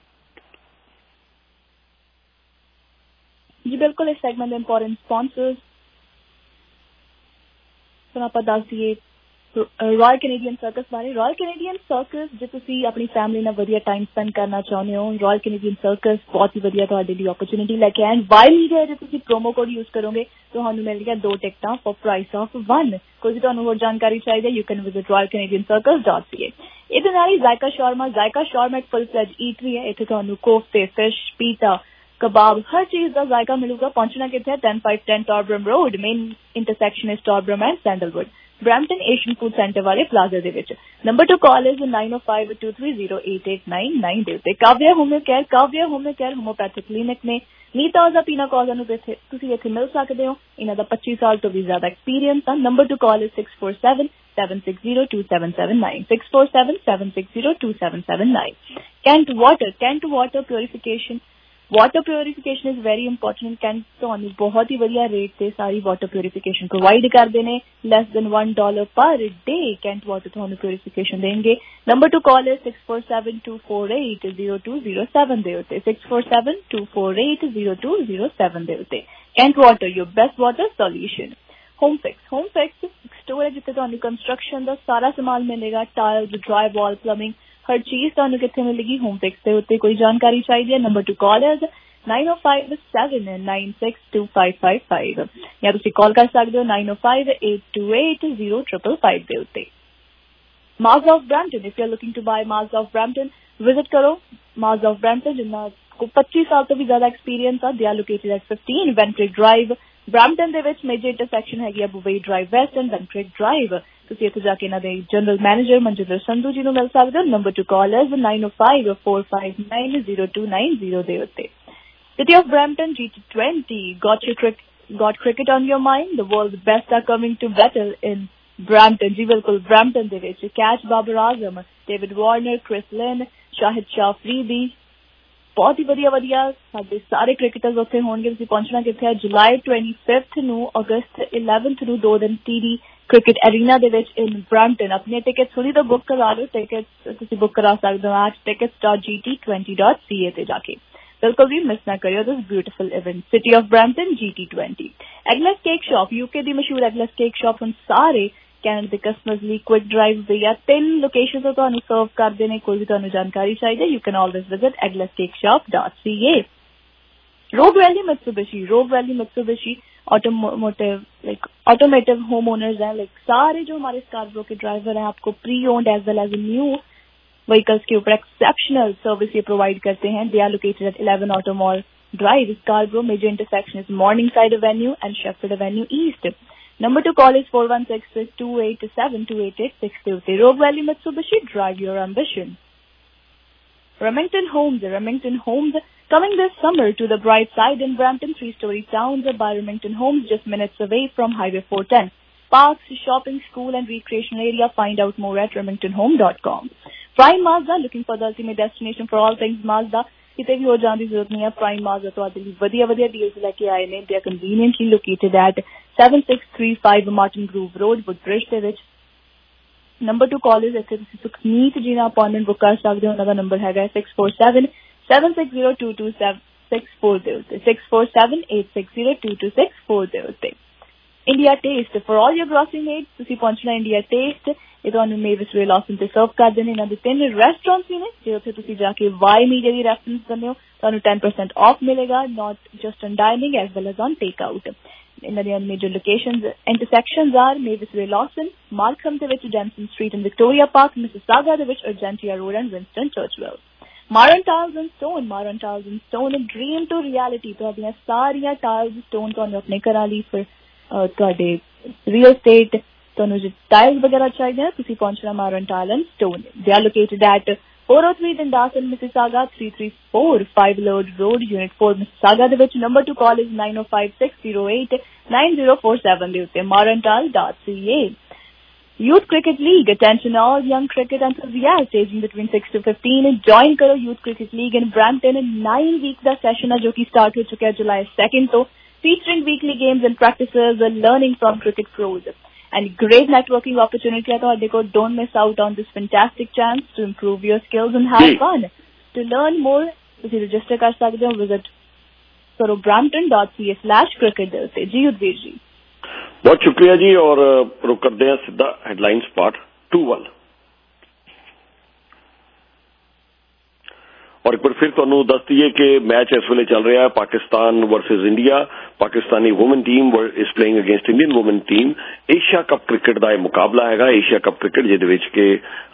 ਜੀ ਬਿਲਕੁਲ ਇਸ ਸੈਗਮੈਂਟ ਦੇ ਇੰਪੋਰਟੈਂਟ ਸਪਾਂਸਰਸ ਆਪਾਂ ਦੱਸ ਦਈਏ ਰਾਇਲ ਕੈਨੇਡੀਅਨ ਸਰਕਸ ਬਾਰੇ। ਰਾਇਲ ਕੈਨੇਡੀਅਨ ਸਰਕਸ ਜੇ ਤੁਸੀਂ ਆਪਣੀ ਫੈਮਿਲੀ ਨਾਲ ਵਧੀਆ ਟਾਈਮ ਸਪੈਂਡ ਕਰਨਾ ਚਾਹੁੰਦੇ ਹੋ, ਰਾਇਲ ਕੈਨੇਡੀਅਨ ਸਰਕਸ ਬਹੁਤ ਹੀ ਵਧੀਆ ਤੁਹਾਡੇ ਲਈ ਓਪਰਚੁਨਿਟੀ ਲੈ ਕੇ ਆਏ। ਵਾਈਲ ਇੰਡੀਆ ਜੇ ਤੁਸੀਂ ਪ੍ਰੋਮੋ ਕੋਡ ਯੂਜ਼ ਕਰੋਗੇ ਤੁਹਾਨੂੰ ਮਿਲੇਗਾ 2 ਟਿਕਟਾਂ ਫॉर प्राइस ऑफ 1। ਕੋਈ ਵੀ ਤੁਹਾਨੂੰ ਹੋਰ ਜਾਣਕਾਰੀ ਚਾਹੀਦੀ ਹੈ ਯੂ ਕੈਨ ਵਿਜ਼ਿਟ royalcanadiancircus.ca। ਇਹਦੇ ਨਾਲ ਹੀ ਜ਼ਾਇਕਾ ਸ਼ਾਰਮਾ ਇੱਕ ਫੁੱਲ ਫਲੈਜ ਈਟਰੀ ਹੈ। ਇੱਥੇ ਤੁਹਾਨੂੰ ਕੋਫਤੇ, ਫਿਸ਼, ਪੀਤਾ, ਕਬਾਬ ਹਰ ਚੀਜ਼ ਦਾ ਜ਼ਾਇਕਾ ਮਿਲੂਗਾ। ਪਹੁੰਚਣਾ ਕਿੱਥੇ ਹੈ? 10510 ਟੌਰਬਰਮ road, main intersection is Torbram and Sandalwood, Brampton Asian food centre ਵਾਲੇ ਪਲਾਜ਼ਾ ਦੇ ਵਿੱਚ। ਨੰਬਰ ਟੂ ਕਾਲ ਇਜ਼ 9052308899 ਦੇ ਉੱਤੇ। ਕਾਵਿਆ ਹੋਮੋਕੇਅਰ ਹੋਮੋਪੈਥਿਕ ਕਲੀਨਿਕ ਨੇ ਨੀਤਾ ਦਾ ਪੀਨਾ ਕੌਜ਼ਾ ਨੂੰ ਤੁਸੀਂ ਇੱਥੇ ਮਿਲ ਸਕਦੇ ਹੋ। ਇਹਨਾਂ ਦਾ 25 ਸਾਲ ਤੋਂ ਵੀ ਜ਼ਿਆਦਾ ਐਕਸਪੀਰੀਅੰਸ ਆ। Number to call is 647-760-2779 647-760-2779। Kent water purification. Water purification is very important. Kent ਤੁਹਾਨੂੰ ਬਹੁਤ ਹੀ ਵਧੀਆ ਰੇਟ ਤੇ ਸਾਰੀ ਵਾਟਰ ਪਿਉਰੀਫਿਕੇਸ਼ਨ ਪ੍ਰੋਵਾਈਡ ਕਰਦੇ ਨੇ, ਲੈਸ ਦੈਨ $1 ਪਰ ਡੇ। ਕੈਂਟ ਵਾਟਰ ਤੁਹਾਨੂੰ ਪਿਉਰੀਫਿਕੇਸ਼ਨ ਦੇਣਗੇ। ਨੰਬਰ ਟੂ ਕਾਲ ਇਜ਼ 647-248-0207 ਦੇ ਉੱਤੇ 647-248-0207 ਦੇ ਉੱਤੇ। Kent water, your best water solution. Home fix store ਹੈ ਜਿੱਥੇ ਤੁਹਾਨੂੰ ਕੰਸਟਰਕਸ਼ਨ ਦਾ ਸਾਰਾ ਸਮਾਨ ਮਿਲੇਗਾ, ਟਾਇਲਸ, ਡਰਾਈ ਵਾਲ, ਪਲੰਬਿੰਗ, ਹਰ ਚੀਜ਼ ਤੁਹਾਨੂੰ ਕਿੱਥੇ ਮਿਲੇਗੀ? ਹੋਮ ਫਿਕਸ ਦੇ ਉੱਤੇ। ਕੋਈ ਜਾਣਕਾਰੀ ਚਾਹੀਦੀ ਹੈ? ਨੰਬਰ ਟੂ ਕਾਲ ਇਜ਼ 9057962555 ਜਾਂ ਤੁਸੀਂ ਕਾਲ ਕਰ ਸਕਦੇ ਹੋ 9058280555 ਦੇ ਉੱਤੇ। Mars of Brampton, if you are looking to buy Mars of Brampton visit ਕਰੋ। ਮਾਰਜ਼ ਆਫ ਬ੍ਰੈਂਪਟਨ ਜਿਨ੍ਹਾਂ ਕੋ 25 ਸਾਲ ਤੋਂ ਵੀ ਜ਼ਿਆਦਾ ਐਕਸਪੀਰੀਅੰਸ ਆ, they are located at 15 Van Kirk drive, Brampton ਦੇ ਵਿੱਚ ਮੇਜਰ ਇੰਟਰਸੈਕਸ਼ਨ ਹੈਗੀ ਆ ਬੁਵੇਈ drive west and Van Kirk drive. ਤੁਸੀਂ ਇੱਥੇ ਜਾ ਕੇ ਇਹਨਾਂ ਦੇ ਜਨਰਲ ਮੈਨੇਜਰ ਮਨਜਿੰਦਰ ਸੰਧੂ ਜੀ ਨੂੰ ਮਿਲ ਸਕਦੇ ਹੋ। ਨੰਬਰ ਟੂ ਕਾਲ ਇਜ਼ 9054590290 ਦੇ ਉੱਤੇ। City of Brampton GT20 got cricket on your mind? The world's best are coming to battle in Brampton। ਜੀ ਬਿਲਕੁਲ ਬ੍ਰੈਂਪਟਨ ਦੇ ਵਿੱਚ catch Babar Azam, David Warner, Chris Lynn, Shahid Shah Afridi, ਬਹੁਤ ਹੀ ਵਧੀਆ ਸਾਡੇ ਸਾਰੇ ਕ੍ਰਿਕਟਰਸ ਉੱਥੇ ਹੋਣਗੇ। ਤੁਸੀਂ ਪਹੁੰਚਣਾ ਕਿੱਥੇ ਹੈ? ਜੁਲਾਈ 25 ਨੂੰ ਅਗਸਤ 11 ਨੂੰ 2 ਦਿਨ TD ਕ੍ਰਿਕਟ ਅਰੀਨਾ ਦੇ ਵਿੱਚ ਇਨ ਬ੍ਰੈਂਪਟਨ। ਆਪਣੀਆਂ ਟਿਕਟਸ ਹੁਣੀ ਤਾਂ ਬੁੱਕ ਕਰਾ ਲਓ। ਟਿਕਟਸ ਤੁਸੀਂ ਬੁੱਕ ਕਰਾ ਸਕਦੇ ਹੋ ਅੱਜ tickets.gt20.ca ਤੇ ਜਾ ਕੇ। ਬਿਲਕੁਲ ਵੀ ਮਿਸ ਨਾ ਕਰਿਓ this beautiful event. City of Brampton GT20। Aglas cake shop, UK ਦੀ ਮਸ਼ਹੂਰ ਐਗਲਸ ਕੇਕ ਸ਼ਾਪ ਹੁਣ ਸਾਰੇ ਕੈਨੇਡਾ ਦੇ ਕਸਟਮਰਸ ਲਈ ਕੁਇਕ ਡਰਾਈਵ ਦੇ ਜਾਂ 3 ਲੋਕੇਸ਼ਨ ਤੋਂ ਤੁਹਾਨੂੰ ਸਰਵ ਕਰਦੇ ਨੇ। ਕੋਈ ਵੀ ਤੁਹਾਨੂੰ ਜਾਣਕਾਰੀ ਚਾਹੀਦੀ you can always visit aglaskekeshop.ca। Rogue Valley Mitsubishi automotive home owners हैं। सारे जो हमारे स्कॉर्पियो के ड्राइवर हैं आपको pre owned as well as new vehicles के ऊपर एक्सेप्शनल सर्विस ये प्रोवाइड करते हैं। They are located at 11 auto mall drive, Scarborough. Major intersection is Morningside avenue and Sheppard avenue east. Number to call is 416-287-2886 Rogue Valley Mitsubishi, drive your ambition। Remington Homes coming this summer to the bright side in Brampton। 3-story towns by Remington Homes, just minutes away from Highway 410. Parks, shopping, school and recreational area. Find out more at remingtonhome.com। Prime Mazda, looking for the ultimate destination for all things Mazda। किते भी हो जाने की जरूरत नहीं है। Prime Mazda ਤੁਹਾਡੇ ਲਈ ਵਧੀਆ ਡੀਲਸ ਲੈ ਕੇ ਆਏ ਨੇ। They are conveniently located at 7635 Martin grove road, Woodbridge ਦੇ ਵਿੱਚ। ਨੰਬਰ 2 ਕਾਲ ਇਜ਼ ਇੱਥੇ ਤੁਸੀਂ ਸੁਖਨੀਤ ਜੀ ਨਾਲ ਅਪਾਇੰਟਮੈਂਟ ਬੁੱਕ ਕਰ ਸਕਦੇ ਹੋ। ਉਹਨਾਂ ਦਾ ਨੰਬਰ ਹੈਗਾ 647-760-2264 ਦੇ ਉੱਤੇ 647-860-2264 ਦੇ ਉੱਤੇ। India taste for all your grocery needs, ਤੁਸੀਂ ਪਹੁੰਚਣਾ ਇੰਡੀਆ ਟੇਸਟ। ਇਹ ਤੁਹਾਨੂੰ ਮੇਵਿਸ ਵੇ ਲੌਸਨ ਤੇ ਸਰਵ ਕਰਦੇ ਨੇ। ਇਹਨਾਂ ਦੇ 3 ਰੈਸਟੋਰੈਂਟਸ ਵੀ ਨੇ। ਜੇ ਉੱਥੇ ਤੁਸੀਂ ਜਾ ਕੇ ਵਾਈ ਮੀਡੀਆ ਦੀ ਰੈਫਰੈਂਸ ਦਿੰਦੇ ਹੋ ਤੁਹਾਨੂੰ 10% ਆਫ ਮਿਲੇਗਾ, not just on dining as well as on take out. ਇਹਨਾਂ ਦੀਆਂ major locations intersections are Mavis way Lawson, Markham ਦੇ ਵਿੱਚ Jameson street and Victoria park, Mississauga ਦੇ ਵਿੱਚ Argentia road and Winston Churchill. Maran Tiles and Stone, a dream to reality। ਤੁਹਾਡੀਆਂ ਸਾਰੀਆਂ tiles stone ਤੁਹਾਨੂੰ ਆਪਣੇ ਘਰਾਂ ਲਈ ਫਿਰ ਤੁਹਾਡੇ ਰੀਅਲ ਸਟੇਟ ਤੁਹਾਨੂੰ ਜੋ ਟਾਇਲਸ ਵਗੈਰਾ ਚਾਹੀਦੇ ਨੇ ਤੁਸੀਂ ਪਹੁੰਚਣਾ Maran Tile and Stone। They are located at 403 Dundas, Mississauga, 334 Lord Road, Unit 4, Mississauga ਦੇ ਵਿੱਚ। Number to call is 905-608-9047 ਦੇ ਉੱਤੇ marantile.ca। Youth Cricket League, attention all young cricket enthusiasts aging between 6 to 15। Join करो Youth Cricket League in Brampton। 9 week the session है जो कि start हो चुका है July 2nd ਤੋਂ, featuring weekly games and practices and learning from cricket pros and great networking opportunity है ਤੁਹਾਡੇ ਕੋਲ। Don't miss out on this fantastic chance to improve your skills and have fun। To learn more ਤੁਸੀਂ register ਕਰ ਸਕਦੇ ਹੋ, visit ਕਰੋ brampton.ca/cricket ਦੇ ਉੱਤੇ। ਜੀ ਉਦਵੀਰ ਜੀ। बहुत शुक्रिया जी। और रुक करते हैं सीधा हेडलाइंस पार्ट 2 वाल। और एक बार फिर तुहानू दस दईए कि मैच इस वेले चल रहा है Pakistan versus India. Pakistani women team is playing against Indian women team. Asia cup cricket का यह मुकाबला है। एशिया कप क्रिकेट जिहदे के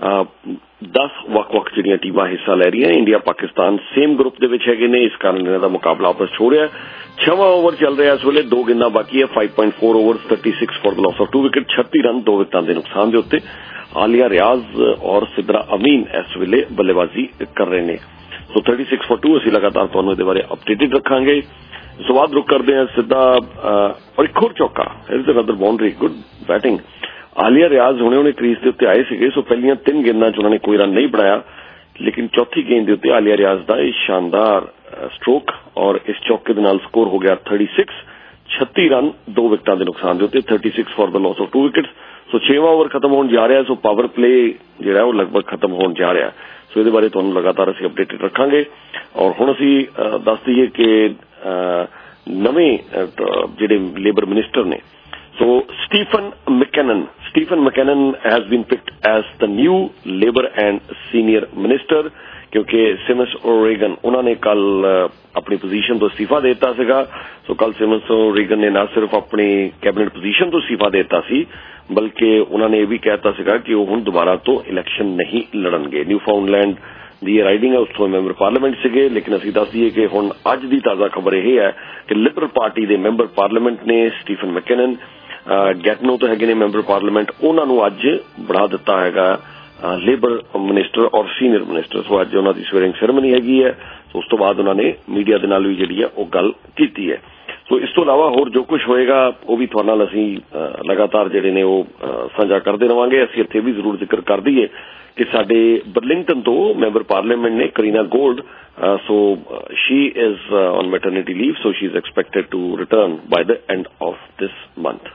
10 वख-वख जिहड़ियां टीमां हिस्सा लै रही हैं। इंडिया पाकिस्तान सेम ग्रुप दे विच हैगे ने, इस कारण इन्हां दा मुकाबला आपस हो रहा है। 6वां ओवर चल रहा है इस वेले, 2 गेंदां बाकी है। 5.4 overs, 36 for the loss of 2 wicket, 36 run 2 विकेटां के नुकसान के उत्ते। आलिया रियाज और सिद्रा अमीन इस वेले बल्लेबाजी कर रहे हैं। सो 36 फॉर 2 असीं लगातार तुहानू इहदे बारे अपडेटेड रखांगे। इस तो बाद रुक करते हैं सीधा और एक होर चौका, is another boundary, good batting. Aliya Riaz हुणे क्रीज के उत्ते आए थे। सो पहलियां 3 गेंदां च उन्होंने कोई रन नहीं बनाया, लेकिन चौथी गेंद के उत्ते आलिया रियाज का शानदार स्ट्रोक और इस चौके के नाल स्कोर हो गया 36, 36 रन 2 विकेटां के नुकसान के उत्ते, 36 for the loss of 2 wickets. So 6वां ओवर खत्म होने जा रहा है। सो पावर प्ले जिहड़ा वो लगभग खत्म होने जा रहा है। सो इहदे बारे तुहानू लगातार असीं अपडेटेड रखांगे। और हुण असीं दस दईए कि नवें जिहड़े लेबर मिनिस्टर ने, so Stephen MacKinnon has been picked as the new labour and senior minister, क्योंकि सिमस ओरेगन उन्होंने कल अपनी पोजीशन तो इस्तीफा देता सीगा। सो कल सिमस ओरेगन ने न सिर्फ अपनी कैबिनेट पोजीशन तो इस्तीफा देता सी, बल्कि उन्होंने यह भी कहता सीगा कि वो हुण दोबारा तो इलैक्शन नहीं लड़नगे। न्यू फाउंडलैंड दी राइडिंग है, उसको मैंबर पार्लीमेंट सीगे, लेकिन असीं दस दईए कि हुण अज दी ताज़ा खबर यह है कि लिबरल पार्टी के मैंबर पार्लीमेंट ने स्टीफन मैकेनन गैटनो तो है मैंबर पार्लीमेंट, उन्होंने अज बढ़ा दिता है लेबर मिनिस्टर और सीनियर मिनिस्टर। सो अज उन्होंने स्वेरिंग सैरेमनी हैगी है। तो उस तो बाद उन्होंने मीडिया के नाल भी जिहड़ी है वो गल कीती है। सो इस तो इलावा होर जो कुछ होएगा वो भी तुहाडे नाल असीं लगातार जिहड़े ने वो साझा करते रहांगे। असीं इत्थे भी जरूर जिक्र कर दईए कि साडे बर्लिंगटन तो मैंबर पार्लीमेंट ने Karina Gould, so she is on maternity leave, so she is expected to return by the end of this month.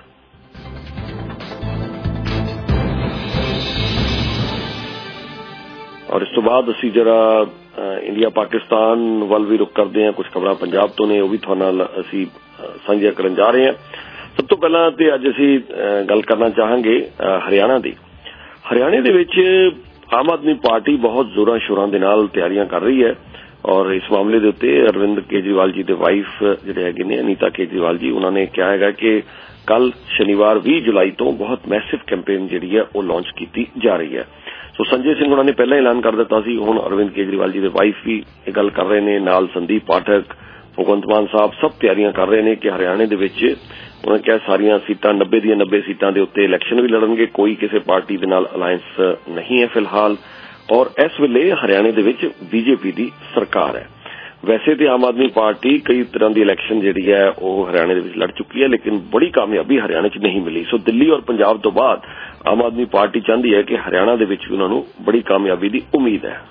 और इस तो बाद असीं जरा इंडिया पाकिस्तान वल भी रुक करते हैं। कुछ खबरां पंजाब तो ने, वो भी तुहाडे नाल असीं साझा करन जा रहे हैं। सब तो पहलां ते अज असीं गल करना चाहांगे हरियाणा दी। हरियाणे दे विच आम आदमी पार्टी बहुत जोरां शोरां दे नाल तैयारियां कर रही है। और इस मामले के उत्ते अरविंद केजरीवाल जी के वाइफ जिहड़े हैगे ने अनीता केजरीवाल जी, उन्होंने कहा है कि कल शनिवार 20 जुलाई तो बहुत मैसिव कैंपेन जिहड़ी है वो लॉन्च की जा रही है। सो संजय सिंह उन्होंने पहले ऐलान कर दिता सी, हुण अरविंद केजरीवाल जी के वाइफ भी ये गल कर रहे हैं, नाल संदीप पाठक, भगवंत मान साहब सब तैयारियां कर रहे हैं कि हरियाणे दे विच उन्होंने कहा सारियां सीटां 90 दी 90 सीटां दे उत्ते इलैक्शन भी लड़नगे। कोई किसी पार्टी दे नाल अलायंस नहीं है फिलहाल। और इस वेले हरियाणे दे विच बीजेपी दी सरकार है। वैसे तो आम आदमी पार्टी कई तरह की इलैक्शन जिहड़ी है वो हरियाणे दे विच लड़ चुकी है, लेकिन बड़ी कामयाबी हरियाणे च नहीं मिली। सो दिल्ली और पंजाब तो बाद आम आदमी पार्टी चाहती है कि हरियाणा दे विच भी उन्होंने बड़ी कामयाबी की उम्मीद है।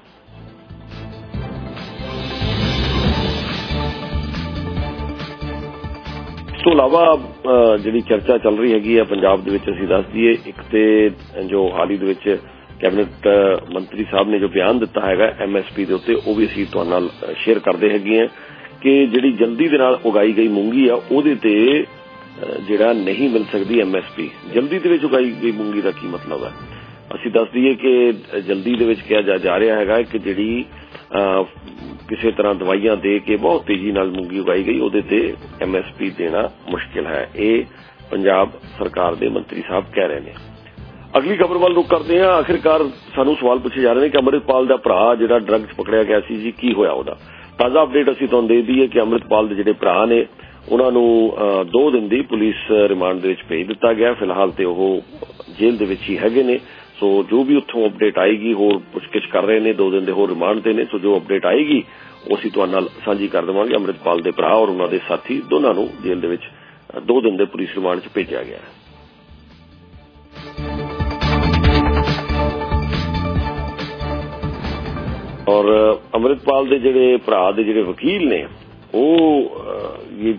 इस तो इलावा जिहड़ी चर्चा चल रही हैगी है पंजाब दे विच, असीं दस दईए एक ते जो हाल ही दे विच कैबिनेट मंत्री साहब ने जो बयान दिता है MSP के उत्ते, वो भी असीं तुहाडे नाल शेयर करते हैं कि जिहड़ी जल्दी दे नाल उगाई गई मूंगी आ उहदे ते जिहड़ा नहीं मिल सकती MSP। जल्दी दे विच उगाई गई मूंगी का की मतलब है? असीं दस दईए कि जल्दी दे विच कहा जा रहा है कि जिहड़ी किसी तरह दवाइयां दे के बहुत तेजी नाल मूंगी उगाई गई, उहदे ते MSP देना मुश्किल है। ये पंजाब सरकार के मंत्री साहब कह रहे हैं। अगली खबर वाल रुक करते हैं। आखिरकार सानू सवाल पूछे जा रहे हैं कि अमृतपाल का भरा जिहड़ा ड्रग्स पकड़िया गया सी जी, की होया उहदा? ताज़ा अपडेट असीं तुहानूं दे दईए कि अमृतपाल के जिहड़े भरा ने उन्होंने 2 दिन की पुलिस रिमांड दे विच भेज दिता गया। फिलहाल तो वह जेल दे विच ही हैगे ने। सो जो भी उत्थों अपडेट आएगी, होर पुछगिछ कर रहे हैं, 2 दिन के होर रिमांड ते ने। सो जो अपडेट आएगी वो असीं तुहाडे नाल साझी कर देवांगे। अमृतपाल के भरा और उन्होंने साथी दोनों नूं जेल दे विच 2 दिन के पुलिस रिमांड च भेजा गया है। और अमृतपाल के जिहड़े भरा दे जिहड़े वकील ने वो ये